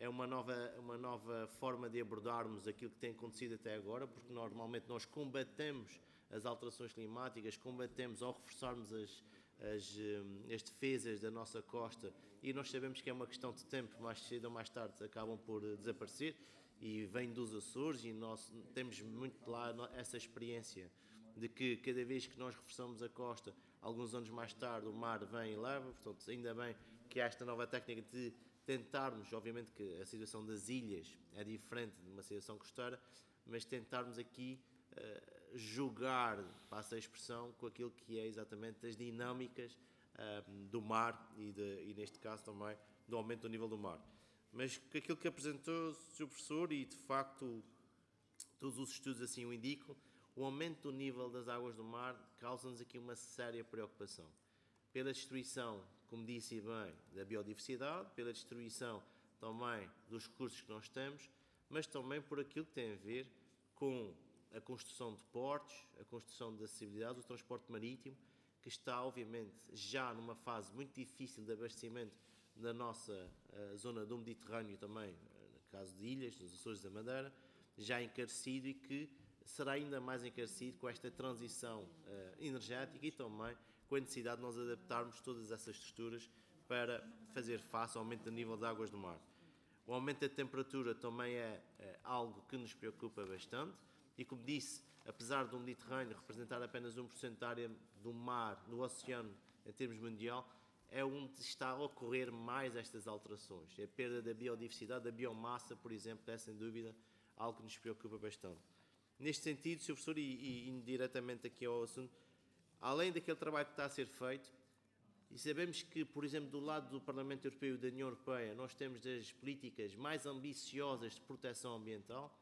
é uma nova, uma nova forma de abordarmos aquilo que tem acontecido até agora, porque normalmente nós combatemos as alterações climáticas, combatemos ao reforçarmos as, as, as defesas da nossa costa, e nós sabemos que é uma questão de tempo, mais cedo ou mais tarde acabam por desaparecer, e vem dos Açores, e nós temos muito lá essa experiência de que cada vez que nós reforçamos a costa, alguns anos mais tarde o mar vem e leva, portanto ainda bem que há esta nova técnica de tentarmos, obviamente que a situação das ilhas é diferente de uma situação costeira, mas tentarmos aqui uh, jogar, passa a expressão, com aquilo que é exatamente as dinâmicas uh, do mar e, de, e neste caso também do aumento do nível do mar. Mas aquilo que apresentou o senhor Professor, e de facto todos os estudos assim o indicam, o aumento do nível das águas do mar causa-nos aqui uma séria preocupação. Pela destruição, como disse bem, da biodiversidade, pela destruição também dos recursos que nós temos, mas também por aquilo que tem a ver com a construção de portos, a construção de acessibilidade, o transporte marítimo, que está obviamente já numa fase muito difícil de abastecimento da nossa uh, zona do Mediterrâneo também, uh, no caso de ilhas, nos Açores da Madeira, já encarecido, e que será ainda mais encarecido com esta transição uh, energética, e também com a necessidade de nós adaptarmos todas essas estruturas para fazer face ao aumento do nível de águas do mar. O aumento da temperatura também é, é algo que nos preocupa bastante, e como disse, apesar do Mediterrâneo representar apenas um por cento da área do mar, no oceano, em termos mundial, é onde está a ocorrer mais estas alterações. A perda da biodiversidade, da biomassa, por exemplo, é sem dúvida algo que nos preocupa bastante. Neste sentido, senhor Professor, e, e indiretamente aqui ao assunto, além daquele trabalho que está a ser feito, e sabemos que, por exemplo, do lado do Parlamento Europeu e da União Europeia, nós temos das políticas mais ambiciosas de proteção ambiental,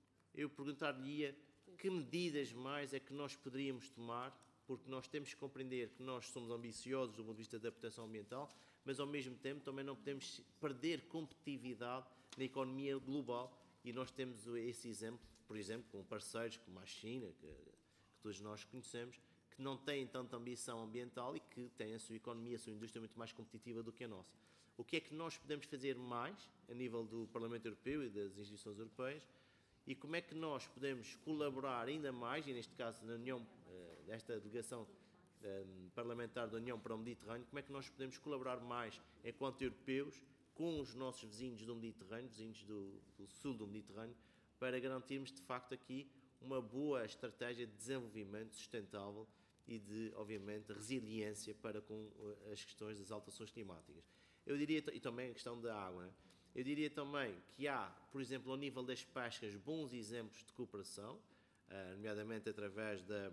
eu perguntar-lhe-ia que medidas mais é que nós poderíamos tomar, porque nós temos que compreender que nós somos ambiciosos do ponto de vista da proteção ambiental, mas ao mesmo tempo também não podemos perder competitividade na economia global, e nós temos esse exemplo, por exemplo, com parceiros como a China, que, que todos nós conhecemos, que não têm tanta ambição ambiental e que têm a sua economia, a sua indústria muito mais competitiva do que a nossa. O que é que nós podemos fazer mais a nível do Parlamento Europeu e das instituições europeias, e como é que nós podemos colaborar ainda mais, e neste caso na União, esta delegação parlamentar da União para o Mediterrâneo, como é que nós podemos colaborar mais enquanto europeus com os nossos vizinhos do Mediterrâneo, vizinhos do, do sul do Mediterrâneo, para garantirmos de facto aqui uma boa estratégia de desenvolvimento sustentável e de, obviamente, resiliência para com as questões das alterações climáticas. Eu diria, e também a questão da água, né? Eu diria também que há, por exemplo, ao nível das pescas, bons exemplos de cooperação, nomeadamente através de,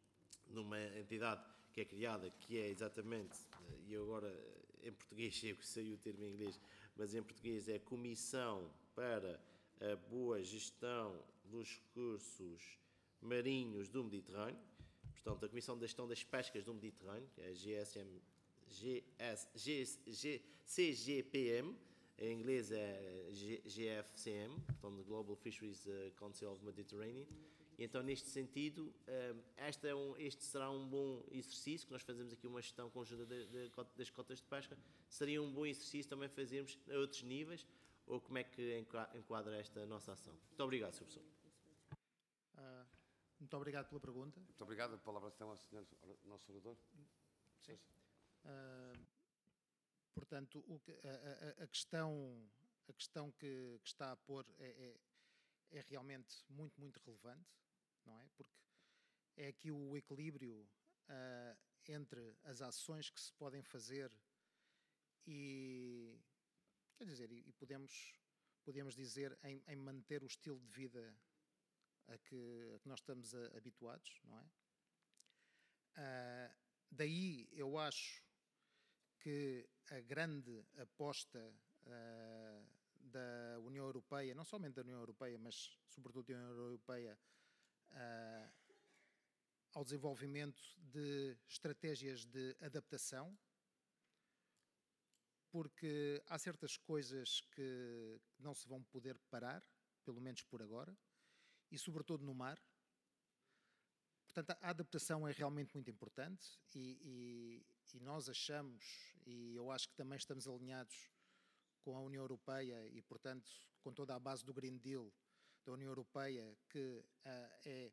de uma entidade que é criada, que é exatamente, e agora em português chego, sei o termo em inglês, mas em português é Comissão para a Boa Gestão dos Recursos Marinhos do Mediterrâneo, portanto, a Comissão de Gestão das Pescas do Mediterrâneo, que é a G S M, G S, G, G, C G P M, em inglês é G F C M, portanto, Global Fisheries Council of Mediterranean. E então, neste sentido, este, é um, este será um bom exercício, que nós fazemos aqui uma gestão conjunta de, de, das cotas de pesca, seria um bom exercício também fazermos a outros níveis, ou como é que enquadra esta nossa ação? Muito obrigado, senhor Professor. Uh, muito obrigado pela pergunta. Muito obrigado. A palavra está ao senhor nosso orador. Sim. Uh, portanto, o que, a, a, a questão, a questão que, que está a pôr é, é, é realmente muito, muito relevante, não é? Porque é aqui o equilíbrio uh, entre as ações que se podem fazer e, quer dizer, e, e podemos, podemos dizer em, em manter o estilo de vida a que, a que nós estamos a, habituados, não é? Uh, daí eu acho que a grande aposta uh, da União Europeia, não somente da União Europeia, mas sobretudo da União Europeia, uh, ao desenvolvimento de estratégias de adaptação, porque há certas coisas que não se vão poder parar, pelo menos por agora, e sobretudo no mar. Portanto, a adaptação é realmente muito importante e, e, e nós achamos, e eu acho que também estamos alinhados com a União Europeia e, portanto, com toda a base do Green Deal da União Europeia, que uh, é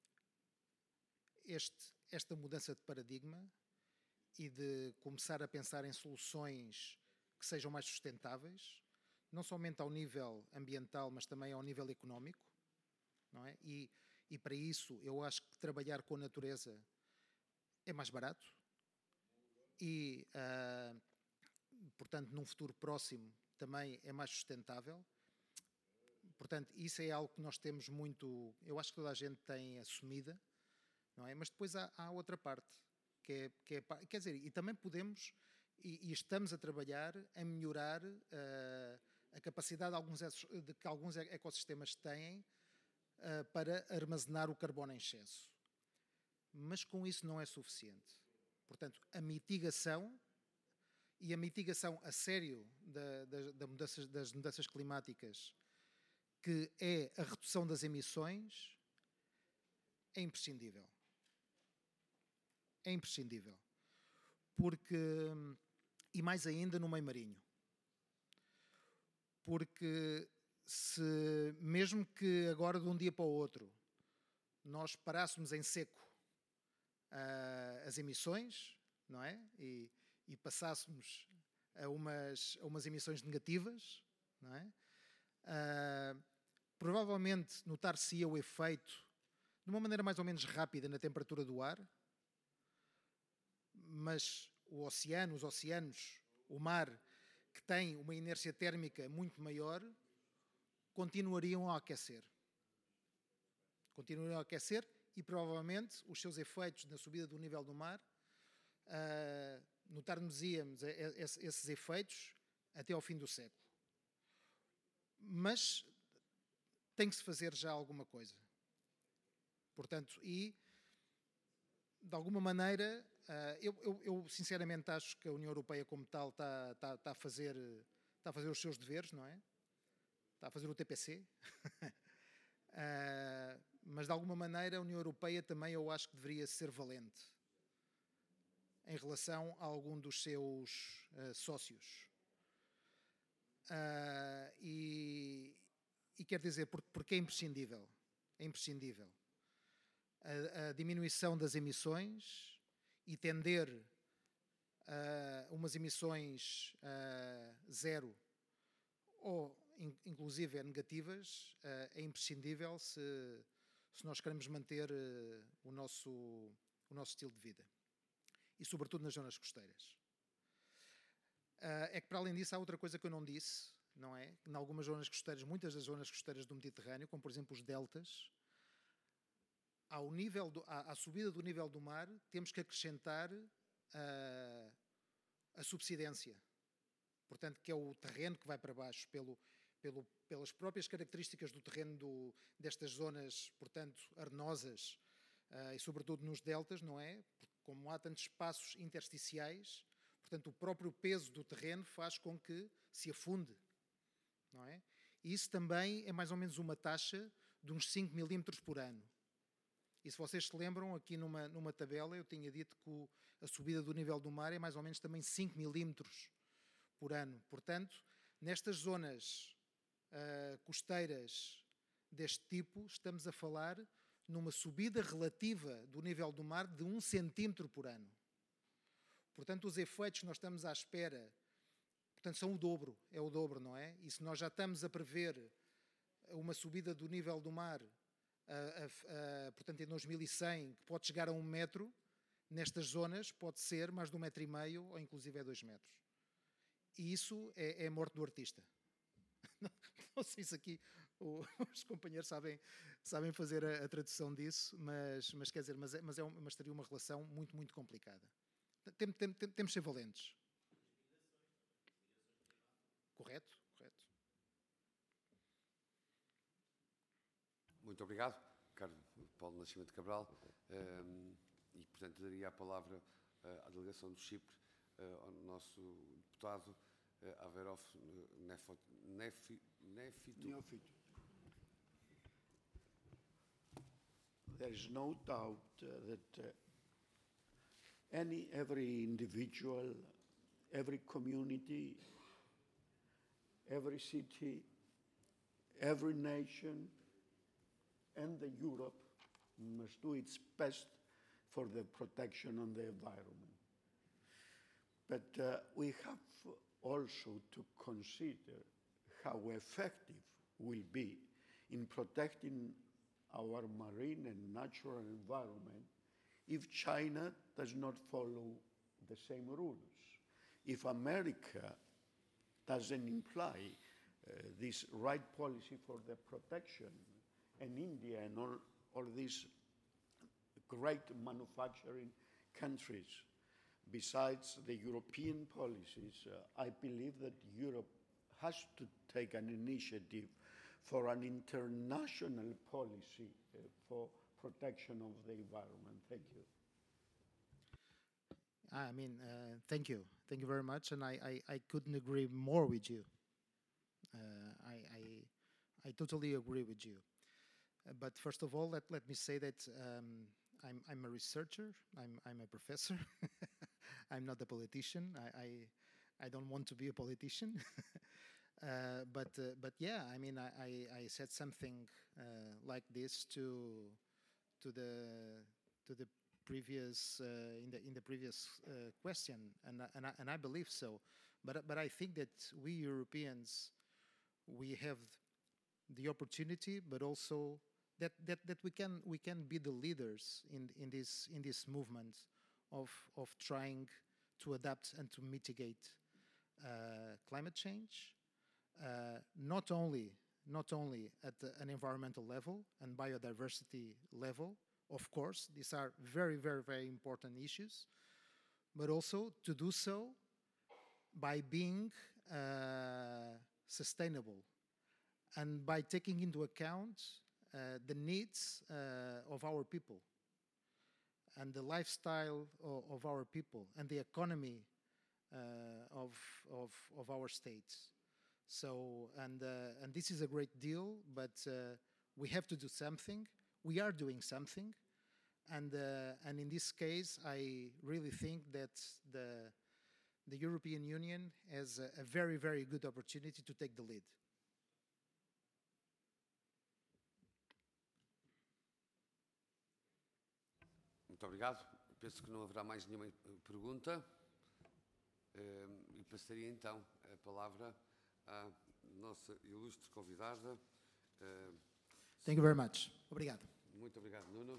este, esta mudança de paradigma e de começar a pensar em soluções que sejam mais sustentáveis, não somente ao nível ambiental, mas também ao nível económico, não é? E, e para isso eu acho que trabalhar com a natureza é mais barato e, uh, portanto, num futuro próximo também é mais sustentável. Portanto, isso é algo que nós temos muito, eu acho que toda a gente tem assumida, não é? Mas depois há, há outra parte, que é, que é, quer dizer, e também podemos, e, e estamos a trabalhar em melhorar uh, a capacidade de, alguns, de que alguns ecossistemas têm uh, para armazenar o carbono em excesso. Mas com isso não é suficiente. Portanto, a mitigação, e a mitigação a sério da, da, da mudanças, das mudanças climáticas, que é a redução das emissões, é imprescindível. É imprescindível. Porque, e mais ainda no meio marinho. Porque se, mesmo que agora de um dia para o outro, nós parássemos em seco uh, as emissões, não é? E, e passássemos a umas, a umas emissões negativas, não é? Uh, provavelmente notar-se-ia o efeito de uma maneira mais ou menos rápida na temperatura do ar, mas o oceano, os oceanos, o mar, que tem uma inércia térmica muito maior, continuariam a aquecer. Continuariam a aquecer e provavelmente os seus efeitos na subida do nível do mar, uh, notar-nos-íamos esses efeitos até ao fim do século. Mas tem que se fazer já alguma coisa. Portanto, e de alguma maneira, uh, eu, eu, eu sinceramente acho que a União Europeia como tal está, está, está, a fazer, está a fazer os seus deveres, não é? Está a fazer o T P C. uh, mas de alguma maneira a União Europeia também eu acho que deveria ser valente em relação a algum dos seus uh, sócios. Uh, e, e quer dizer, porque, porque é imprescindível. É imprescindível. A, a diminuição das emissões e tender a umas emissões uh, zero ou in, inclusive negativas uh, é imprescindível se, se nós queremos manter uh, o, nosso, o nosso estilo de vida. E sobretudo nas zonas costeiras. Uh, é que para além disso há outra coisa que eu não disse, não é? Em algumas zonas costeiras, muitas das zonas costeiras do Mediterrâneo, como por exemplo os deltas, ao nível do, à, à subida do nível do mar, temos que acrescentar uh, a subsidência. Portanto, que é o terreno que vai para baixo, pelo, pelo, pelas próprias características do terreno do, destas zonas, portanto, arenosas, uh, e sobretudo nos deltas, não é? Porque como há tantos espaços intersticiais, portanto, o próprio peso do terreno faz com que se afunde, não é? E isso também é mais ou menos uma taxa de uns cinco milímetros por ano. E se vocês se lembram, aqui numa, numa tabela eu tinha dito que o, a subida do nível do mar é mais ou menos também cinco milímetros por ano. Portanto, nestas zonas uh, costeiras deste tipo, estamos a falar numa subida relativa do nível do mar de um centímetro por ano. Portanto, os efeitos que nós estamos à espera, portanto, são o dobro, é o dobro, não é? E se nós já estamos a prever uma subida do nível do mar, a, a, a, portanto, em dois mil e cem, que pode chegar a um metro, nestas zonas pode ser mais de um metro e meio, ou inclusive é dois metros. E isso é, é a morte do artista. Não, não sei se aqui o, os companheiros sabem, sabem fazer a, a tradução disso, mas, mas quer dizer, mas, é, mas, é, mas teria uma relação muito, muito complicada. Tem, tem, tem, temos de ser valentes. Correto, correto. Muito obrigado, caro Paulo Nascimento Cabral. Um, e, portanto, daria a palavra uh, à delegação do Chipre, uh, ao nosso deputado uh, Averof Nefi, Nefitu. Neofito. There is no doubt uh, that uh, any, every individual, every community every city, every nation, and the Europe must do its best for the protection of the environment. But uh, we have also to consider how effective we'll be in protecting our marine and natural environment if China does not follow the same rules. If America doesn't imply uh, this right policy for the protection, and India and all, all these great manufacturing countries, besides the European policies, uh, I believe that Europe has to take an initiative for an international policy uh, for protection of the environment. Thank you. I mean, uh, thank you. Thank you very much. And I, I, I couldn't agree more with you. Uh, I, I, I totally agree with you. Uh, but first of all, let, let me say that um, I'm, I'm a researcher. I'm, I'm a professor. I'm not a politician. I, I, I don't want to be a politician. uh, but, uh, but yeah, I mean, I, I, I said something uh, like this to, to the, to the previous uh, in the in the previous uh, question, and and I, and I believe so, but but I think that we Europeans, we have the opportunity, but also that that that we can we can be the leaders in in this in this movement of of trying to adapt and to mitigate uh, climate change, uh, not only not only at the, an environmental level and biodiversity level. Of course, these are very, very, very important issues, but also to do so by being uh, sustainable and by taking into account uh, the needs uh, of our people and the lifestyle of, of our people and the economy uh, of, of, of our states. So, and, uh, and this is a great deal, but uh, we have to do something. We are doing something, and uh, and in this case, I really think that the the European Union has a, a very, very good opportunity to take the lead. Muito obrigado. Penso que não haverá mais nenhuma pergunta. E passaria então a palavra à nossa ilustre convidada. Thank you very much. Obrigado. Muito obrigado, Nuno.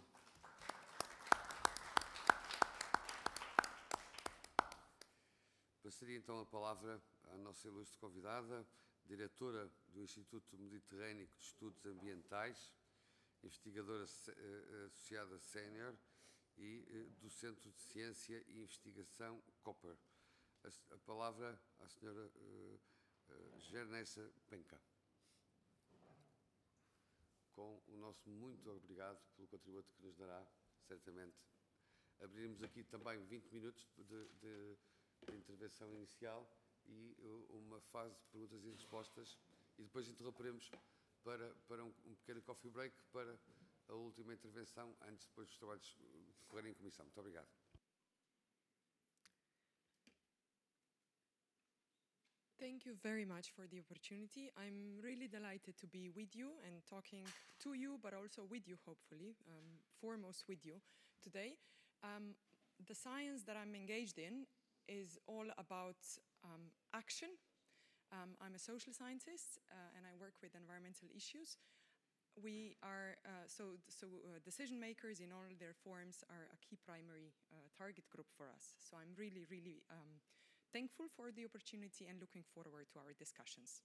Passaria então a palavra à nossa ilustre convidada, diretora do Instituto Mediterrâneo de Estudos Ambientais, investigadora associada sénior e do Centro de Ciência e Investigação Copper. A, a palavra à senhora uh, uh, Gernessa Penca. Com o nosso muito obrigado pelo contributo que nos dará, certamente. Abriremos aqui também vinte minutos de, de, de intervenção inicial e uma fase de perguntas e respostas e depois interromperemos para, para um, um pequeno coffee break para a última intervenção antes depois dos trabalhos decorrerem em comissão. Muito obrigado. Thank you very much for the opportunity. I'm really delighted to be with you and talking to you, but also with you, hopefully, um, foremost with you today. Um, the science that I'm engaged in is all about um, action. Um, I'm a social scientist uh, and I work with environmental issues. We are, uh, so, so uh, decision makers in all their forms are a key primary uh, target group for us. So I'm really, really um, thankful for the opportunity and looking forward to our discussions.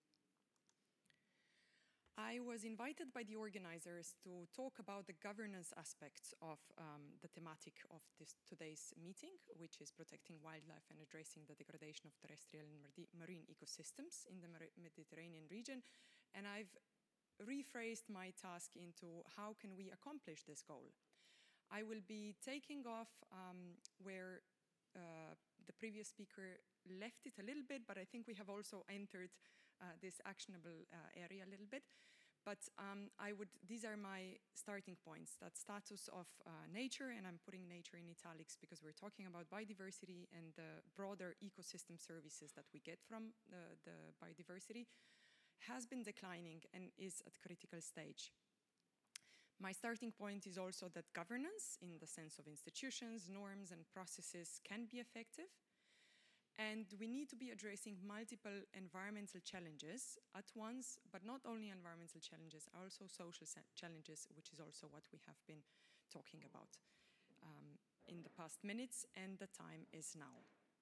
I was invited by the organizers to talk about the governance aspects of um, the thematic of this today's meeting, which is protecting wildlife and addressing the degradation of terrestrial and marine ecosystems in the Mediterranean region. And I've rephrased my task into how can we accomplish this goal. I will be taking off um, where uh, the previous speaker left it a little bit, but I think we have also entered uh, this actionable uh, area a little bit. But um, I would, these are my starting points, that status of uh, nature, and I'm putting nature in italics because we're talking about biodiversity and the broader ecosystem services that we get from the, the biodiversity, has been declining and is at critical stage. My starting point is also that governance, in the sense of institutions, norms, and processes, can be effective. And we need to be addressing multiple environmental challenges at once, but not only environmental challenges, also social challenges, which is also what we have been talking about um, in the past minutes, and the time is now.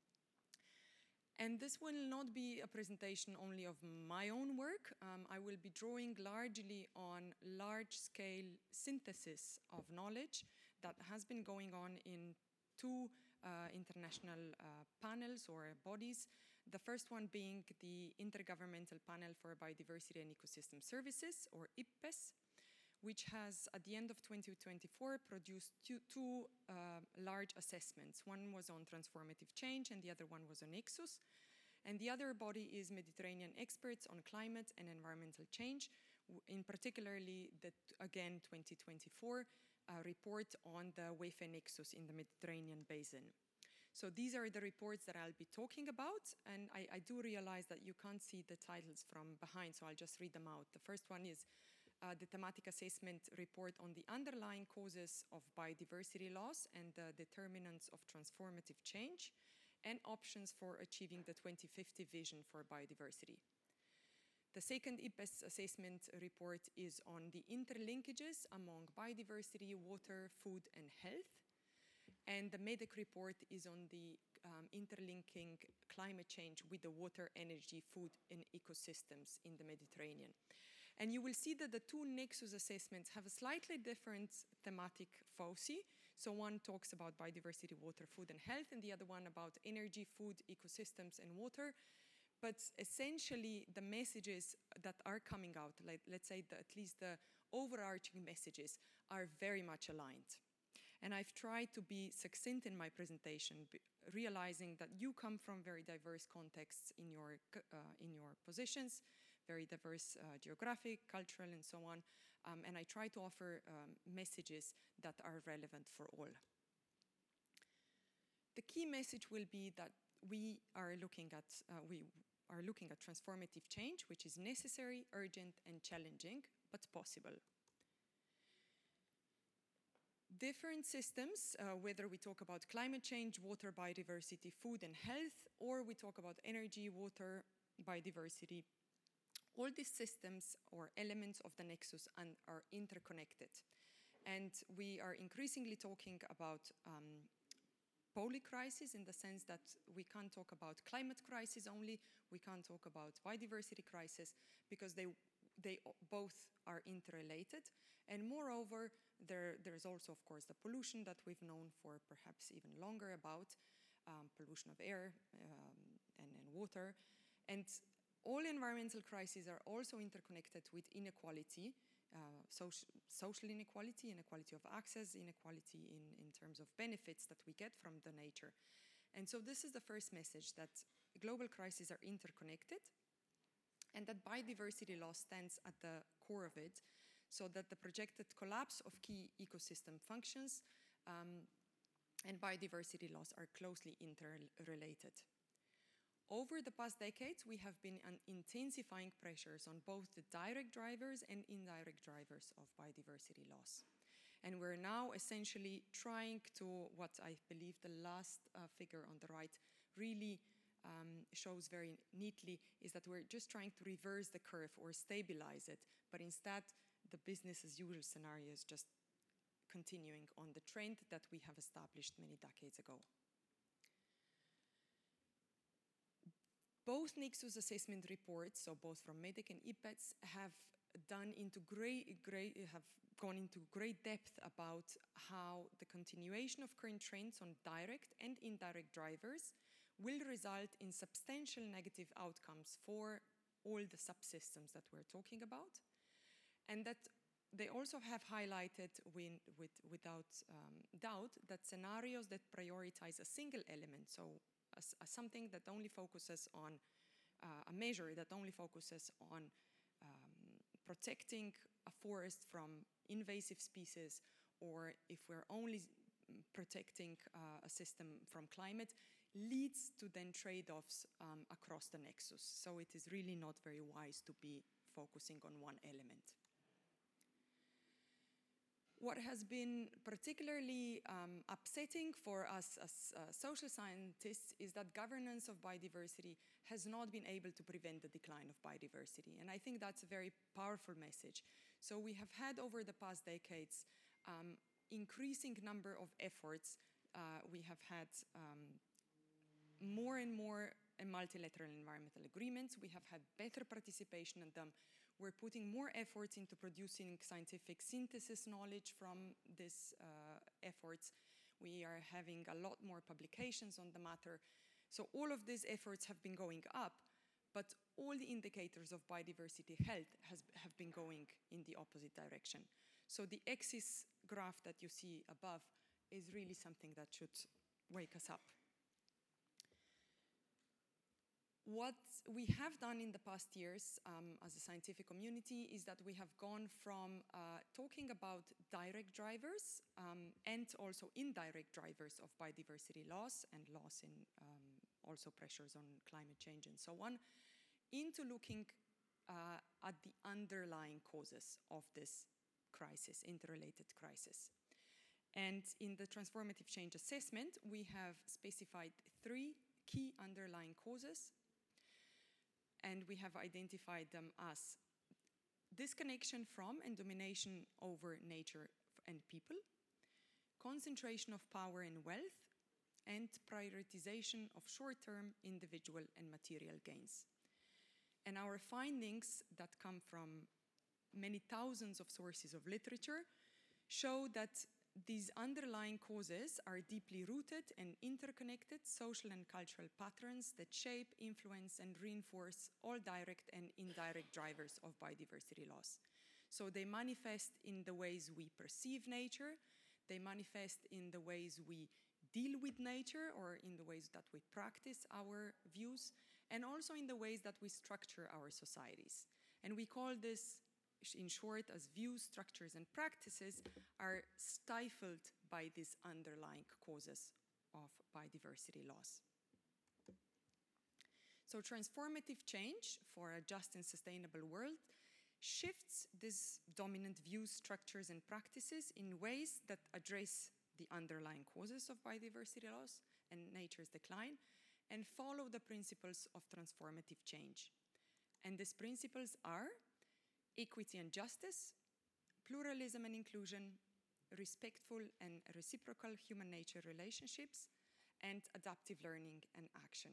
And this will not be a presentation only of my own work. Um, I will be drawing largely on large-scale synthesis of knowledge that has been going on in two uh, international uh, panels or bodies. The first one being the Intergovernmental Panel for Biodiversity and Ecosystem Services, or I P B E S, which has, at the end of twenty twenty-four, produced two, two uh, large assessments. One was on transformative change, and the other one was on Nexus. And the other body is Mediterranean experts on climate and environmental change, in particularly the, again, twenty twenty-four uh, report on the W E F E Nexus in the Mediterranean basin. So these are the reports that I'll be talking about, and I, I do realize that you can't see the titles from behind, so I'll just read them out. The first one is Uh, the thematic assessment report on the underlying causes of biodiversity loss and the determinants of transformative change, and options for achieving the twenty fifty vision for biodiversity. The second I P B E S assessment report is on the interlinkages among biodiversity, water, food, and health. And the MEDEC report is on the um, interlinking climate change with the water, energy, food, and ecosystems in the Mediterranean. And you will see that the two Nexus assessments have a slightly different thematic foci. So one talks about biodiversity, water, food, and health, and the other one about energy, food, ecosystems, and water. But essentially, the messages that are coming out, like, let's say the, at least the overarching messages, are very much aligned. And I've tried to be succinct in my presentation, realizing that you come from very diverse contexts in your, uh, in your positions, very diverse uh, geographic, cultural, and so on. Um, and I try to offer um, messages that are relevant for all. The key message will be that we are looking at, uh, we are looking at transformative change, which is necessary, urgent, and challenging, but possible. Different systems, uh, whether we talk about climate change, water, biodiversity, food, and health, or we talk about energy, water, biodiversity, all these systems or elements of the Nexus and are interconnected. And we are increasingly talking about um, polycrisis, in the sense that we can't talk about climate crisis only, we can't talk about biodiversity crisis, because they, they both are interrelated. And moreover, there, there's also, of course, the pollution that we've known for perhaps even longer about, um, pollution of air um, and, and water. And all environmental crises are also interconnected with inequality, uh, social, social inequality, inequality of access, inequality in, in terms of benefits that we get from the nature. And so this is the first message, that global crises are interconnected, and that biodiversity loss stands at the core of it, so that the projected collapse of key ecosystem functions um, and biodiversity loss are closely interrelated. Over the past decades, we have been intensifying pressures on both the direct drivers and indirect drivers of biodiversity loss. And we're now essentially trying to, what I believe the last uh, figure on the right really um, shows very neatly, is that we're just trying to reverse the curve or stabilize it, but instead the business as usual scenario is just continuing on the trend that we have established many decades ago. Both Nexus assessment reports, so both from MEDEC and I P B E S, have done into great, great, have gone into great depth about how the continuation of current trends on direct and indirect drivers will result in substantial negative outcomes for all the subsystems that we're talking about, and that they also have highlighted with, with, without um, doubt that scenarios that prioritize a single element, so as, as something that only focuses on uh, a measure that only focuses on um, protecting a forest from invasive species, or if we're only protecting uh, a system from climate, leads to then trade-offs um, across the nexus. So it is really not very wise to be focusing on one element. What has been particularly um, upsetting for us as uh, social scientists is that governance of biodiversity has not been able to prevent the decline of biodiversity. And I think that's a very powerful message. So we have had over the past decades um, increasing number of efforts. Uh, we have had um, more and more uh, multilateral environmental agreements. We have had better participation in them. We're putting more efforts into producing scientific synthesis knowledge from these uh, efforts. We are having a lot more publications on the matter. So all of these efforts have been going up, but all the indicators of biodiversity health has, have been going in the opposite direction. So the axis graph that you see above is really something that should wake us up. What we have done in the past years um, as a scientific community is that we have gone from uh, talking about direct drivers um, and also indirect drivers of biodiversity loss and loss in um, also pressures on climate change and so on, into looking uh, at the underlying causes of this crisis, interrelated crisis. And in the transformative change assessment, we have specified three key underlying causes, and we have identified them as disconnection from and domination over nature and people, concentration of power and wealth, and prioritization of short-term individual and material gains. And our findings that come from many thousands of sources of literature show that these underlying causes are deeply rooted and interconnected social and cultural patterns that shape, influence, and reinforce all direct and indirect drivers of biodiversity loss. So they manifest in the ways we perceive nature, they manifest in the ways we deal with nature or in the ways that we practice our views, and also in the ways that we structure our societies. And we call this, in short, as views, structures, and practices are stifled by these underlying causes of biodiversity loss. So transformative change for a just and sustainable world shifts these dominant views, structures, and practices in ways that address the underlying causes of biodiversity loss and nature's decline, and follow the principles of transformative change. And these principles are equity and justice, pluralism and inclusion, respectful and reciprocal human-nature relationships, and adaptive learning and action.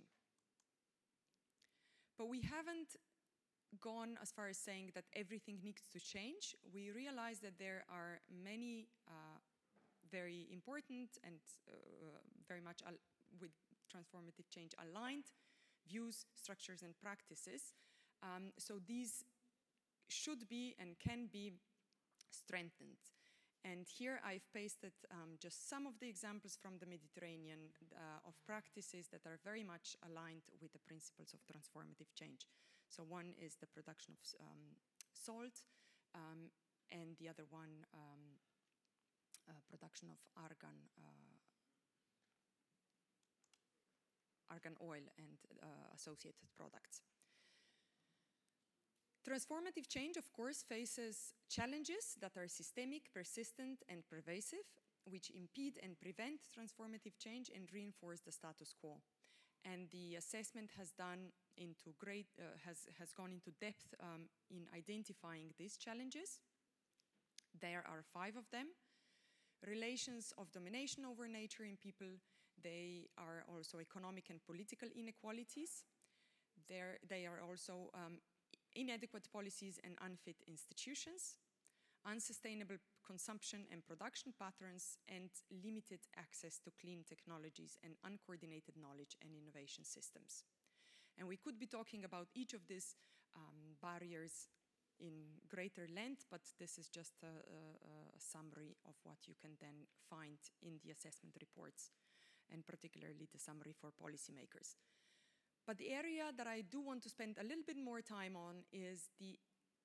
But we haven't gone as far as saying that everything needs to change. We realize that there are many uh, very important and uh, very much al- with transformative change aligned views, structures, and practices. Um, so these should be and can be strengthened. And here I've pasted um, just some of the examples from the Mediterranean uh, of practices that are very much aligned with the principles of transformative change. So one is the production of um, salt, um, and the other one, um, uh, production of argan, uh, argan oil and uh, associated products. Transformative change, of course, faces challenges that are systemic, persistent, and pervasive, which impede and prevent transformative change and reinforce the status quo. And the assessment has done into great, uh, has, has gone into depth um, in identifying these challenges. There are five of them. Relations of domination over nature in people. They are also economic and political inequalities. There, they are also um, inadequate policies and unfit institutions, unsustainable consumption and production patterns, and limited access to clean technologies and uncoordinated knowledge and innovation systems. And we could be talking about each of these um, barriers in greater length, but this is just a, a, a summary of what you can then find in the assessment reports, and particularly the summary for policymakers. But the area that I do want to spend a little bit more time on is the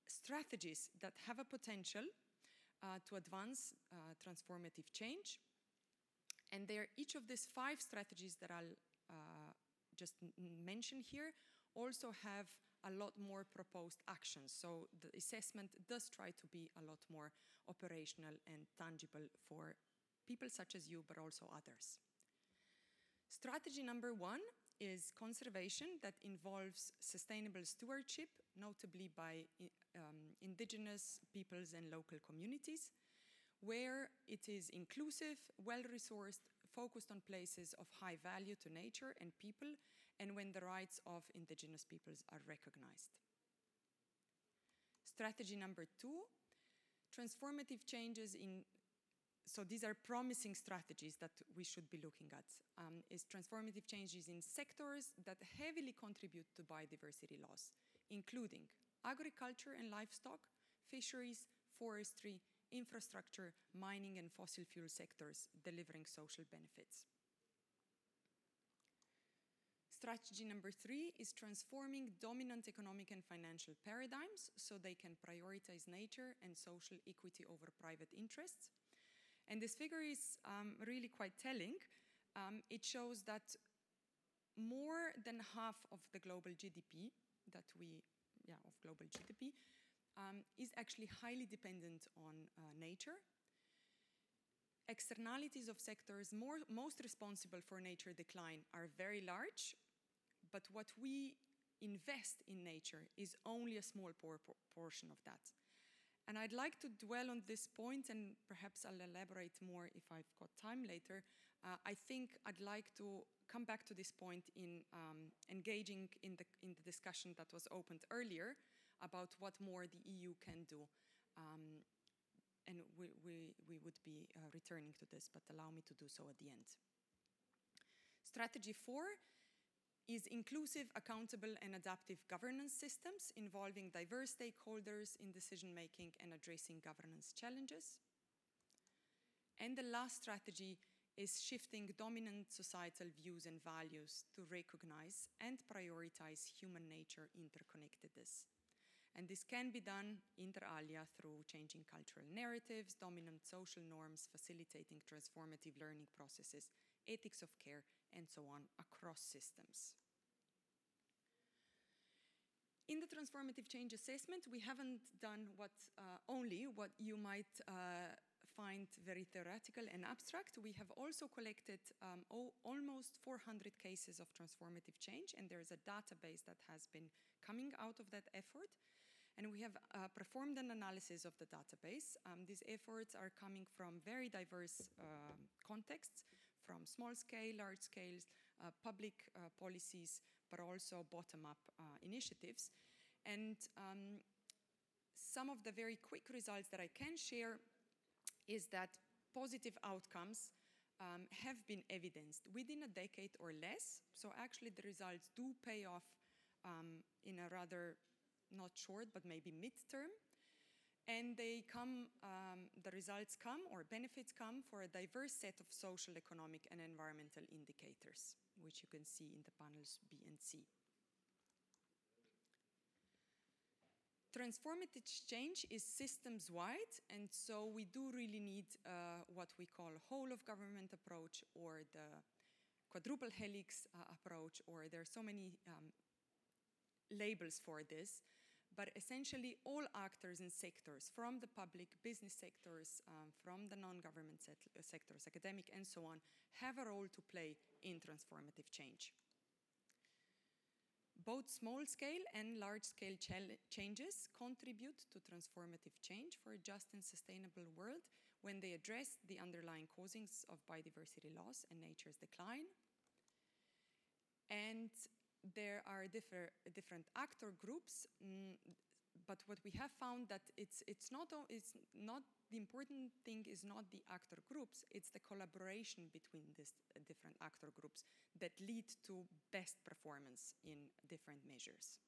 strategies that have a potential uh, to advance uh, transformative change. And there, each of these five strategies that I'll uh, just mention here also have a lot more proposed actions. So the assessment does try to be a lot more operational and tangible for people such as you, but also others. Strategy number one is conservation that involves sustainable stewardship, notably by um, indigenous peoples and local communities, where it is inclusive, well-resourced, focused on places of high value to nature and people, and when the rights of indigenous peoples are recognized. Strategy number two, transformative changes in, so these are promising strategies that we should be looking at, um, is transformative changes in sectors that heavily contribute to biodiversity loss, including agriculture and livestock, fisheries, forestry, infrastructure, mining and fossil fuel sectors delivering social benefits. Strategy number three is transforming dominant economic and financial paradigms so they can prioritize nature and social equity over private interests. And this figure is um, really quite telling. Um, it shows that more than half of the global G D P that we, yeah, of global G D P um, is actually highly dependent on uh, nature. Externalities of sectors more, most responsible for nature decline are very large, but what we invest in nature is only a small por portion of that. And I'd like to dwell on this point, and perhaps I'll elaborate more if I've got time later. Uh, I think I'd like to come back to this point in um, engaging in the, in the discussion that was opened earlier about what more the E U can do. Um, and we, we, we would be uh, returning to this, but allow me to do so at the end. Strategy four is inclusive, accountable, and adaptive governance systems involving diverse stakeholders in decision-making and addressing governance challenges. And the last strategy is shifting dominant societal views and values to recognize and prioritize human nature interconnectedness. And this can be done inter alia through changing cultural narratives, dominant social norms, facilitating transformative learning processes, ethics of care, and so on across systems. In the transformative change assessment, we haven't done what uh, only what you might uh, find very theoretical and abstract. We have also collected um, almost four hundred cases of transformative change, and there is a database that has been coming out of that effort. And we have uh, performed an analysis of the database. Um, these efforts are coming from very diverse uh, contexts, from small scale, large scale, uh, public uh, policies, but also bottom-up uh, initiatives. And um, some of the very quick results that I can share is that positive outcomes um, have been evidenced within a decade or less. So actually the results do pay off um, in a rather not short, but maybe mid-term. And they come, um, the results come, or benefits come, for a diverse set of social, economic, and environmental indicators, which you can see in the panels B and C. Transformative change is systems-wide, and so we do really need uh, what we call whole-of-government approach, or the quadruple helix uh, approach, or there are so many um, labels for this. But essentially, all actors and sectors, from the public, business sectors, um, from the non-government sectors, academic, and so on, have a role to play in transformative change. Both small-scale and large-scale changes contribute to transformative change for a just and sustainable world when they address the underlying causes of biodiversity loss and nature's decline. And there are differ, different actor groups, mm, but what we have found that it's, it's, not, it's not, the important thing is not the actor groups, it's the collaboration between these different actor groups that lead to best performance in different measures.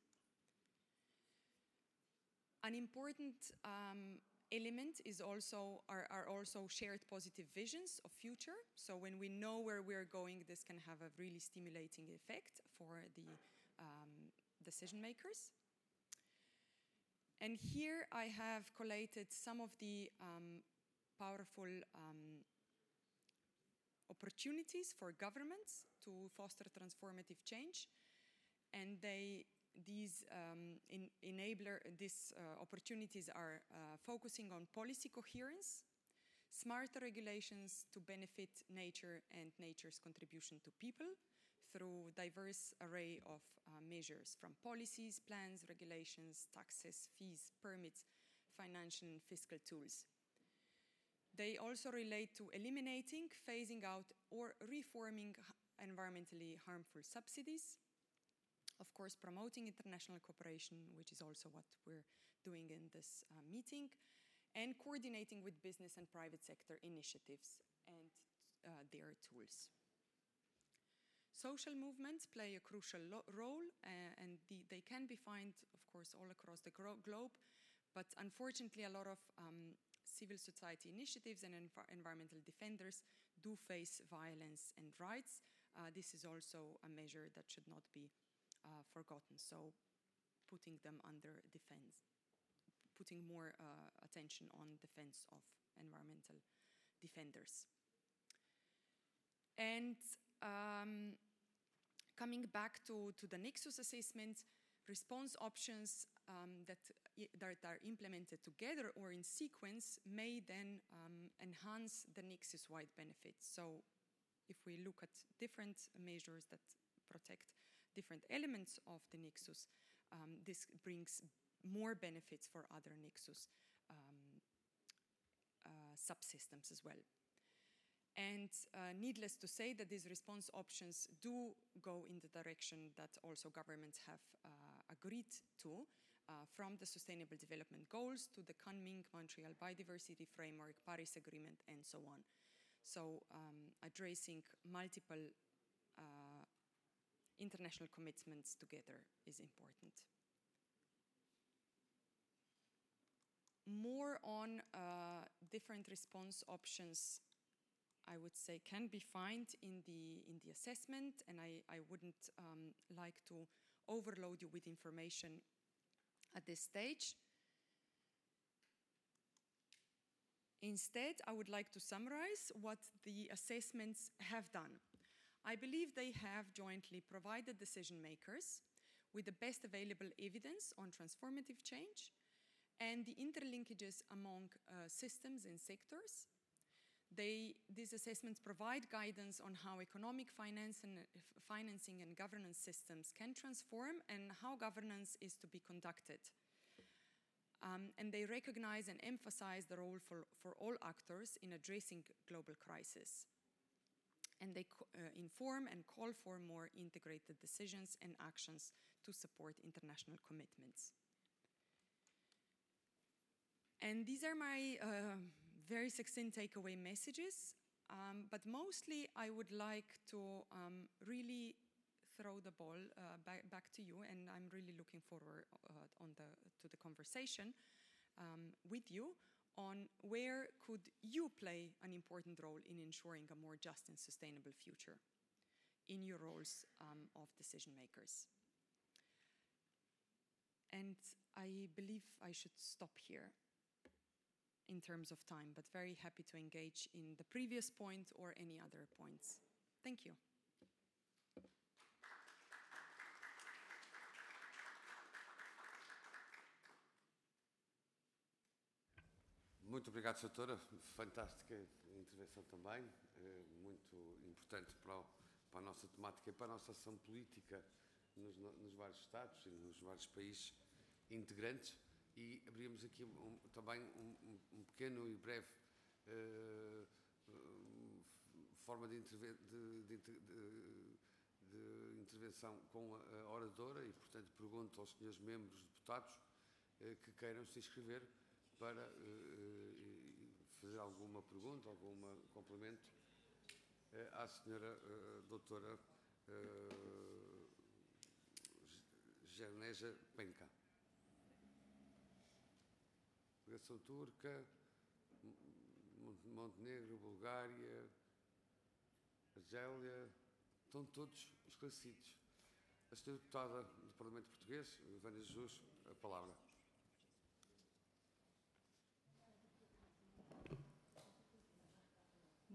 An important um, element is also, are, are also shared positive visions of future. So when we know where we're going, this can have a really stimulating effect for the um, decision makers. And here I have collated some of the um, powerful um, opportunities for governments to foster transformative change. And they, these um, in, enabler, these uh, opportunities are uh, focusing on policy coherence, smarter regulations to benefit nature and nature's contribution to people through diverse array of uh, measures, from policies, plans, regulations, taxes, fees, permits, financial and fiscal tools. They also relate to eliminating, phasing out, or reforming environmentally harmful subsidies. Of course, promoting international cooperation, which is also what we're doing in this uh, meeting, and coordinating with business and private sector initiatives and uh, their tools. Social movements play a crucial role, uh, and the, they can be found, of course, all across the globe, but unfortunately a lot of um, civil society initiatives and env environmental defenders do face violence and rights. Uh, this is also a measure that should not be uh, forgotten, so putting them under defense, putting more uh, attention on defense of environmental defenders. And um, coming back to, to the Nexus assessment, response options um, that, that are implemented together or in sequence may then um, enhance the Nexus-wide benefits. So if we look at different measures that protect different elements of the Nexus, um, this brings more benefits for other Nexus um, uh, subsystems as well. And uh, needless to say that these response options do go in the direction that also governments have uh, agreed to, uh, from the Sustainable Development Goals to the Kunming Montreal Biodiversity Framework, Paris Agreement, and so on. So um, addressing multiple uh, international commitments together is important. More on uh, different response options, I would say, can be found in the, in the assessment, and I, I wouldn't um, like to overload you with information at this stage. Instead, I would like to summarize what the assessments have done. I believe they have jointly provided decision makers with the best available evidence on transformative change and the interlinkages among uh, systems and sectors. They, these assessments provide guidance on how economic finance and, uh, financing and governance systems can transform and how governance is to be conducted. Um, and they recognize and emphasize the role for, for all actors in addressing global crisis. And they uh, inform and call for more integrated decisions and actions to support international commitments. And these are my uh, very succinct takeaway messages, um, but mostly I would like to um, really throw the ball uh, back, back to you, and I'm really looking forward uh, on the, to the conversation um, with you on where could you play an important role in ensuring a more just and sustainable future in your roles um, of decision makers. And I believe I should stop here in terms of time, but very happy to engage in the previous point or any other points. Thank you. Muito obrigado, doutora. Fantástica intervenção também, muito importante para, o, para a nossa temática e para a nossa ação política nos, nos vários Estados e nos vários países integrantes. E abrimos aqui um, também um, um pequeno e breve uh, uh, forma de, interve de, de, de, de intervenção com a, a oradora e, portanto, pergunto aos senhores membros deputados uh, que queiram se inscrever para uh, fazer alguma pergunta, algum complemento uh, à senhora uh, doutora uh, Gerneja Penca. Federação Turca, Montenegro, Bulgária, Argélia, estão todos esclarecidos. A senhora deputada do Parlamento Português, Vânia Jesus, a palavra.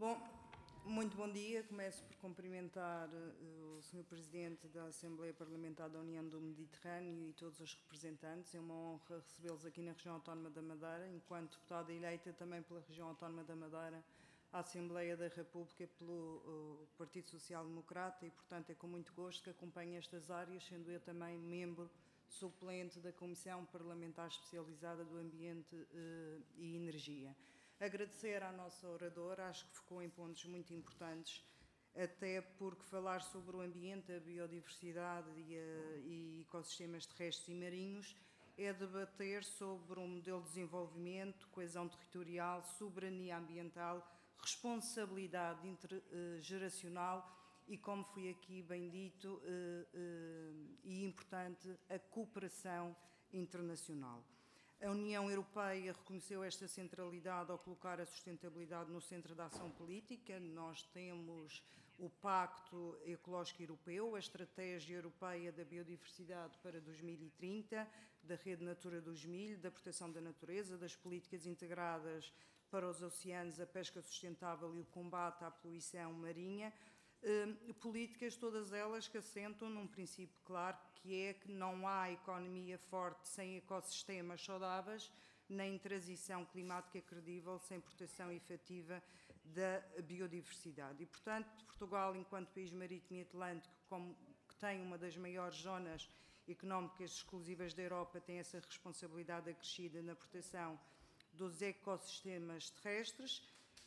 Bom, muito bom dia. Começo por cumprimentar uh, o senhor Presidente da Assembleia Parlamentar da União do Mediterrâneo e todos os representantes. É uma honra recebê-los aqui na região autónoma da Madeira, enquanto deputada eleita também pela região autónoma da Madeira à Assembleia da República pelo uh, Partido Social Democrata e, portanto, é com muito gosto que acompanho estas áreas, sendo eu também membro suplente da Comissão Parlamentar Especializada do Ambiente uh, e Energia. Agradecer à nossa oradora, acho que ficou em pontos muito importantes, até porque falar sobre o ambiente, a biodiversidade e, a, e ecossistemas terrestres e marinhos é debater sobre um modelo de desenvolvimento, coesão territorial, soberania ambiental, responsabilidade intergeracional e, como foi aqui bem dito, eh, eh, e importante, a cooperação internacional. A União Europeia reconheceu esta centralidade ao colocar a sustentabilidade no centro da ação política. Nós temos o Pacto Ecológico Europeu, a Estratégia Europeia da Biodiversidade para dois mil e trinta, da Rede Natura dois mil, da proteção da natureza, das políticas integradas para os oceanos, a pesca sustentável e o combate à poluição marinha. Eh, políticas, todas elas que assentam num princípio claro, que é que não há economia forte sem ecossistemas saudáveis, nem transição climática credível sem proteção efetiva da biodiversidade. E, portanto, Portugal, enquanto país marítimo e atlântico, como, que tem uma das maiores zonas económicas exclusivas da Europa, tem essa responsabilidade acrescida na proteção dos ecossistemas terrestres.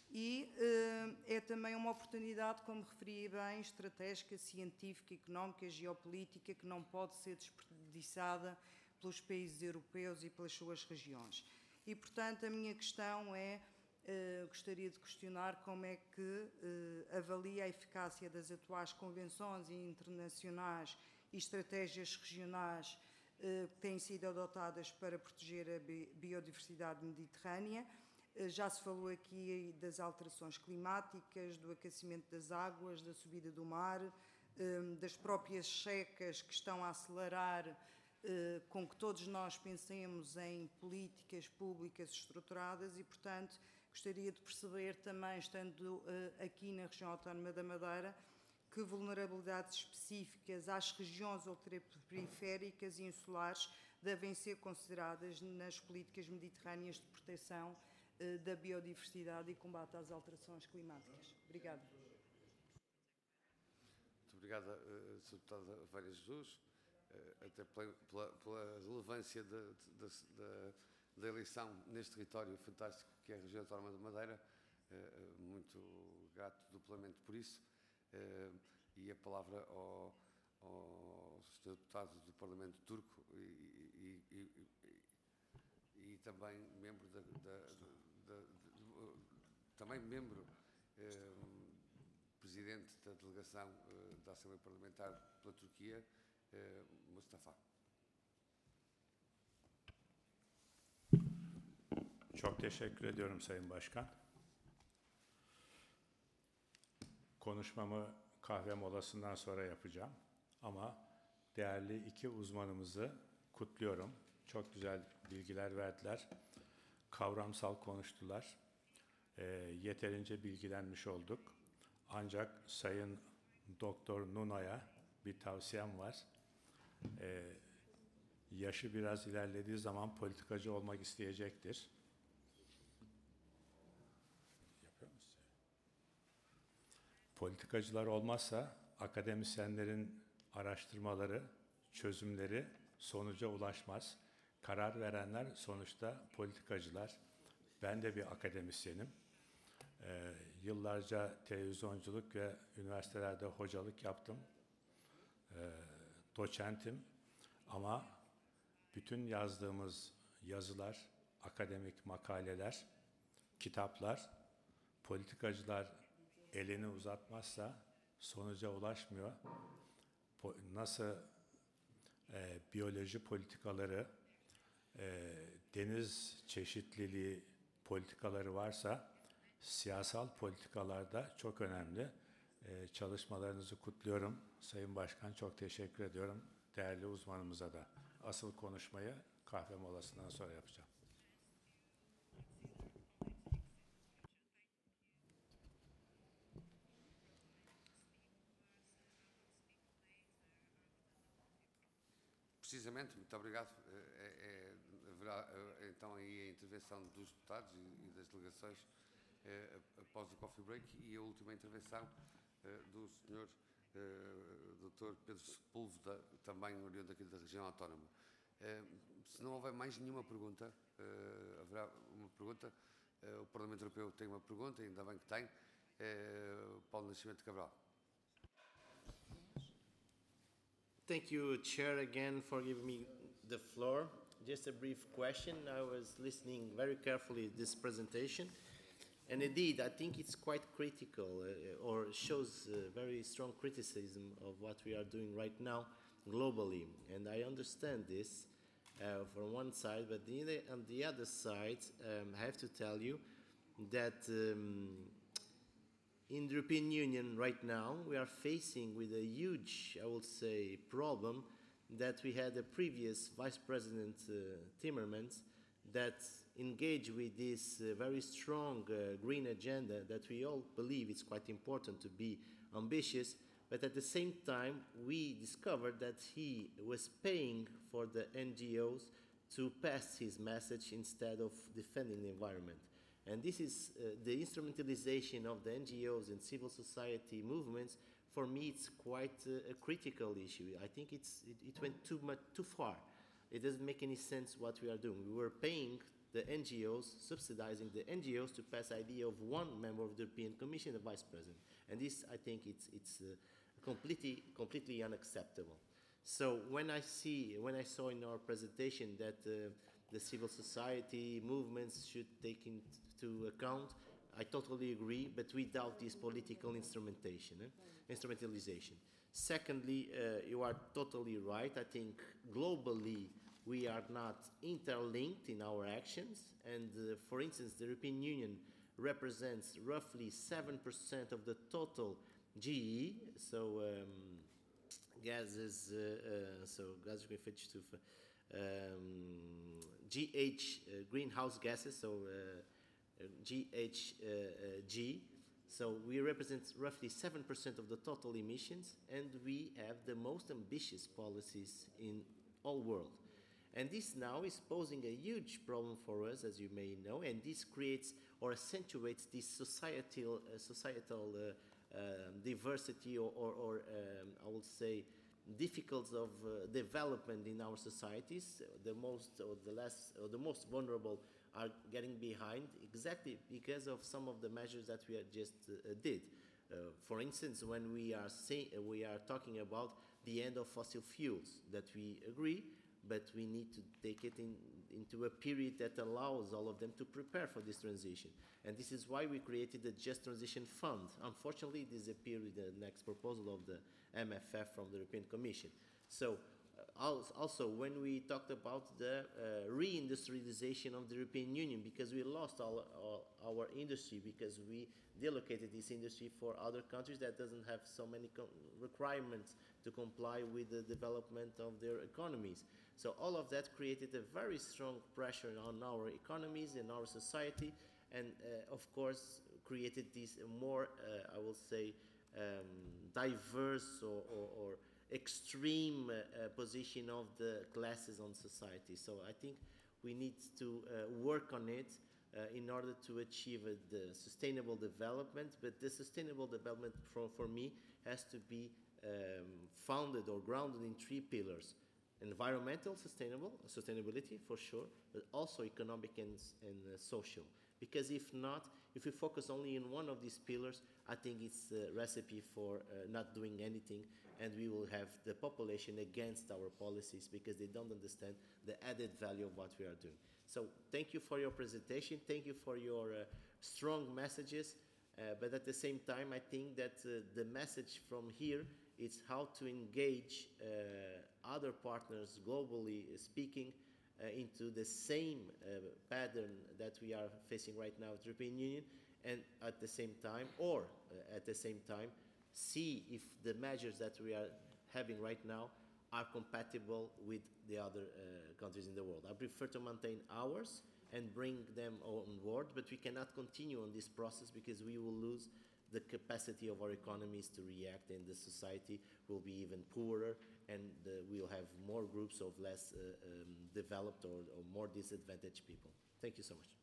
E uh, é também uma oportunidade, como referi bem, estratégica, científica, económica, geopolítica, que não pode ser desperdiçada pelos países europeus e pelas suas regiões. E, portanto, a minha questão é, uh, gostaria de questionar como é que uh, avalia a eficácia das atuais convenções internacionais e estratégias regionais uh, que têm sido adotadas para proteger a bi- biodiversidade mediterrânea. Já se falou aqui das alterações climáticas, do aquecimento das águas, da subida do mar, das próprias secas que estão a acelerar com que todos nós pensemos em políticas públicas estruturadas e, portanto, gostaria de perceber também, estando aqui na região autónoma da Madeira, que vulnerabilidades específicas às regiões ultraperiféricas e insulares devem ser consideradas nas políticas mediterrâneas de proteção da biodiversidade e combate às alterações climáticas. Obrigada. Muito obrigada, uh, Sra. Deputada Vária Jesus, uh, até pela, pela, pela relevância da, da, da, da eleição neste território fantástico que é a região autónoma da Madeira, uh, muito grato duplamente por isso, uh, e a palavra ao, ao senhor Deputado do Parlamento Turco e, e, e, e, e também membro da, da, da De, de, também membro, eh, presidente da delegação eh, da Assembleia Parlamentar pela Turquia, eh, Mustafa. Çok teşekkür ediyorum Sayın Başkan. Konuşmamı kahve molasından sonra yapacağım. Ama değerli iki uzmanımızı kutluyorum. Çok güzel bilgiler verdiler. Kavramsal konuştular. E, yeterince bilgilenmiş olduk. Ancak Sayın Doktor Nuna'ya bir tavsiyem var. E, yaşı biraz ilerlediği zaman politikacı olmak isteyecektir. Yapıyor musun? Politikacılar olmazsa akademisyenlerin araştırmaları, çözümleri sonuca ulaşmaz. Karar verenler sonuçta politikacılar. Ben de bir akademisyenim. Ee, yıllarca televizyonculuk ve üniversitelerde hocalık yaptım. Ee, doçentim. Ama bütün yazdığımız yazılar, akademik makaleler, kitaplar, politikacılar elini uzatmazsa sonuca ulaşmıyor. Po- nasıl e, biyoloji politikaları, E, deniz çeşitliliği politikaları varsa siyasal politikalarda çok önemli. E, çalışmalarınızı kutluyorum. Sayın Başkan çok teşekkür ediyorum. Değerli uzmanımıza da. Asıl konuşmayı kahve molasından sonra yapacağım. precisamente, muito obrigado. É, é, haverá é, então aí a intervenção dos deputados e, e das delegações é, após o coffee break e a última intervenção é, do senhor é, doutor Pedro Sepúlveda, também oriundo aqui da região autónoma. É, se não houver mais nenhuma pergunta, é, haverá uma pergunta. É, o Parlamento Europeu tem uma pergunta, ainda bem que tem. É, Paulo Nascimento Cabral. Thank you, Chair, again for giving me the floor. Just a brief question. I was listening very carefully to this presentation, and indeed, I think it's quite critical, uh, or shows uh, very strong criticism of what we are doing right now globally. And I understand this uh, from one side, but the, on the other side, um, I have to tell you that um, in the European Union right now, we are facing with a huge, I would say, problem that we had a previous Vice President uh, Timmermans that engaged with this uh, very strong uh, green agenda that we all believe it's quite important to be ambitious, but at the same time, we discovered that he was paying for the N G Os to pass his message instead of defending the environment. And this is uh, the instrumentalization of the N G Os and civil society movements. For me, it's quite uh, a critical issue. I think it's, it, it went too much, too far. It doesn't make any sense what we are doing. We were paying the N G Os, subsidizing the N G Os to pass the idea of one member of the European Commission, the Vice President. And this, I think, it's, it's uh, completely, completely unacceptable. So when I see, when I saw in our presentation that uh, the civil society movements should take into account, I totally agree, but without this political instrumentation, eh? instrumentalization. Secondly, uh, you are totally right. I think globally we are not interlinked in our actions. And uh, for instance, the European Union represents roughly seven percent of the total G E, so um, gases, uh, uh, so gases com efeito de estufa, um, G H, uh, greenhouse gases, so uh, G H G. So we represent roughly seven percent of the total emissions, and we have the most ambitious policies in all world. And this now is posing a huge problem for us, as you may know, and this creates or accentuates this societal, uh, societal uh, uh, diversity or, or, or um, I would say, difficulties of uh, development in our societies. The most or the less or the most vulnerable are getting behind exactly because of some of the measures that we just uh, did. Uh, for instance, when we are say, uh, we are talking about the end of fossil fuels, that we agree, but we need to take it in, into a period that allows all of them to prepare for this transition. And this is why we created the Just Transition Fund. Unfortunately, it disappeared with the next proposal of the M F F from the European Commission. So, uh, also, when we talked about the uh, reindustrialization of the European Union, because we lost all, all our industry, because we delocated this industry for other countries that doesn't have so many requirements to comply with the development of their economies. So all of that created a very strong pressure on our economies and our society, and uh, of course created this more, uh, I will say, um, diverse or, or, or extreme uh, position of the classes on society. So I think we need to uh, work on it uh, in order to achieve uh, the sustainable development, but the sustainable development for, for me has to be um, founded or grounded in three pillars. Environmental sustainable, sustainability for sure, but also economic and, and uh, social. Because if not, if we focus only on one of these pillars, I think it's a recipe for uh, not doing anything, and we will have the population against our policies because they don't understand the added value of what we are doing. So thank you for your presentation, thank you for your uh, strong messages, uh, but at the same time, I think that uh, the message from here is how to engage uh, other partners globally speaking uh, into the same uh, pattern that we are facing right now with the European Union, and at the same time, or uh, at the same time, see if the measures that we are having right now are compatible with the other uh, countries in the world. I prefer to maintain ours and bring them on board, but we cannot continue on this process because we will lose the capacity of our economies to react and the society will be even poorer, and uh, we'll have more groups of less uh, um, developed or, or more disadvantaged people. Thank you so much.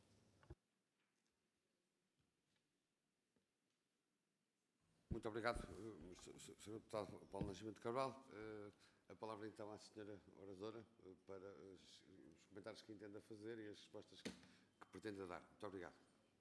Muito obrigado, senhor Deputado Paulo Nascimento Carvalho. A palavra então à senhora oradora para os comentários que entenda fazer e as respostas que pretenda dar. Muito obrigado.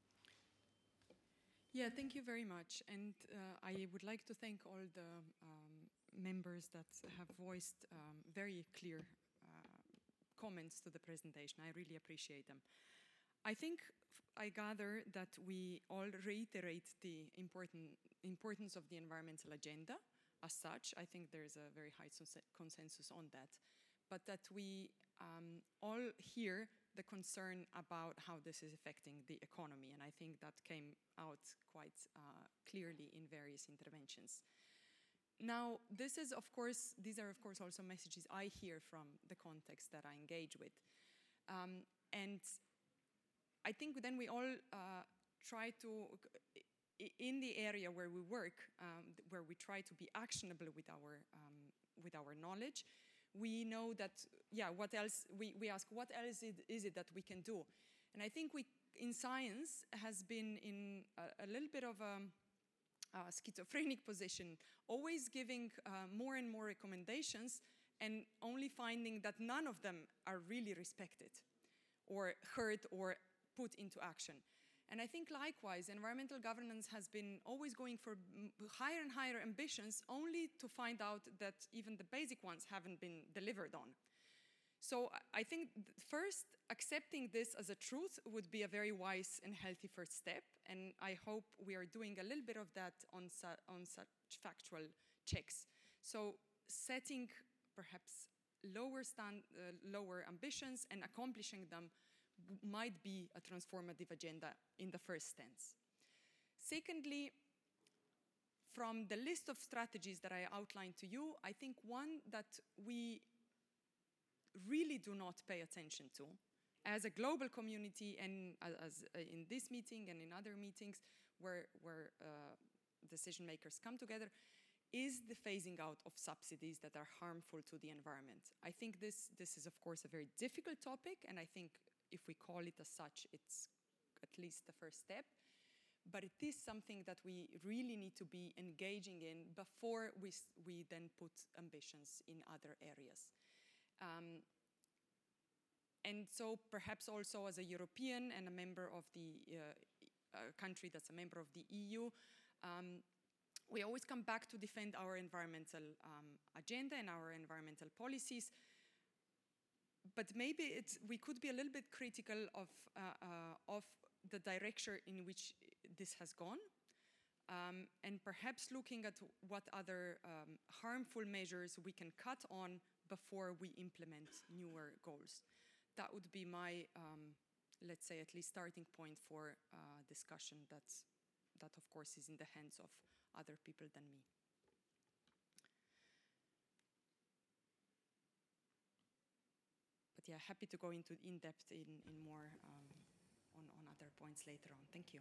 Yeah, thank you very much. And uh, I would like to thank all the um, members that have voiced um, very clear uh, comments to the presentation. I really appreciate them. I think I gather that we all reiterate the important importance of the environmental agenda as such. I think there's a very high consensus on that. But that we um, all hear the concern about how this is affecting the economy. And I think that came out quite uh, clearly in various interventions. Now, this is, of course, these are, of course, also messages I hear from the context that I engage with. Um, and I think then we all uh, try to, in the area where we work, um, where we try to be actionable with our, um, with our knowledge, we know that, yeah, what else, we, we ask, what else is, is it that we can do? And I think we, in science, has been in a, a little bit of a, a schizophrenic position, always giving uh, more and more recommendations and only finding that none of them are really respected or heard or put into action. And I think likewise, environmental governance has been always going for higher and higher ambitions only to find out that even the basic ones haven't been delivered on. So I think first, accepting this as a truth would be a very wise and healthy first step. And I hope we are doing a little bit of that on, su on such factual checks. So setting perhaps lower, stand, uh, lower ambitions and accomplishing them might be a transformative agenda in the first stance. Secondly, from the list of strategies that I outlined to you, I think one that we really do not pay attention to as a global community and as, as in this meeting and in other meetings where, where uh, decision makers come together is the phasing out of subsidies that are harmful to the environment. I think this, this is, of course, a very difficult topic, and I think if we call it as such, it's at least the first step. But it is something that we really need to be engaging in before we, we then put ambitions in other areas. Um, and so perhaps also as a European and a member of the uh, a country that's a member of the E U, um, we always come back to defend our environmental um, agenda and our environmental policies. But maybe it's, we could be a little bit critical of, uh, uh, of the direction in which this has gone, um, and perhaps looking at what other um, harmful measures we can cut on before we implement newer goals. That would be my, um, let's say, at least starting point for uh, discussion that's, that, of course, is in the hands of other people than me. But yeah, happy to go into in depth in, in more um, on, on other points later on. Thank you.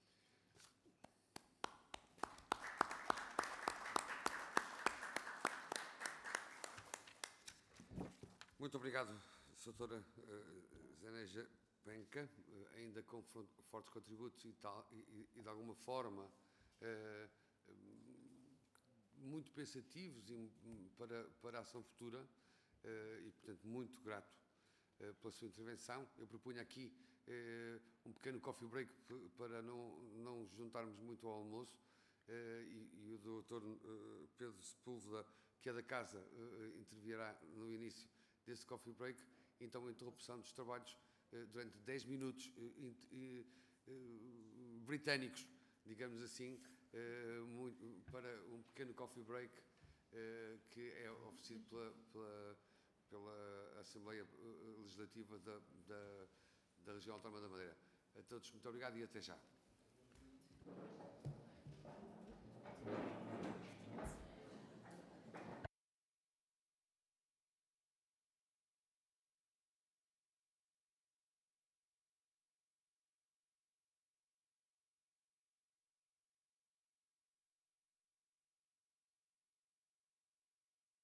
Muito obrigado, doutora Zeneja Penca, ainda com fortes contributos e, tal, e, e de alguma forma eh, muito pensativos para, para a ação futura eh, e, portanto, muito grato pela sua intervenção. Eu propunho aqui eh, um pequeno coffee break para não, não juntarmos muito ao almoço eh, e, e o doutor eh, Pedro Sepúlveda, que é da casa, eh, intervirá no início desse coffee break, então a interrupção dos trabalhos eh, durante dez minutos eh, eh, eh, britânicos, digamos assim, eh, muito, para um pequeno coffee break eh, que é oferecido pela, pela pela Assembleia Legislativa da, da, da Região Autónoma da Madeira. A todos, muito obrigado e até já.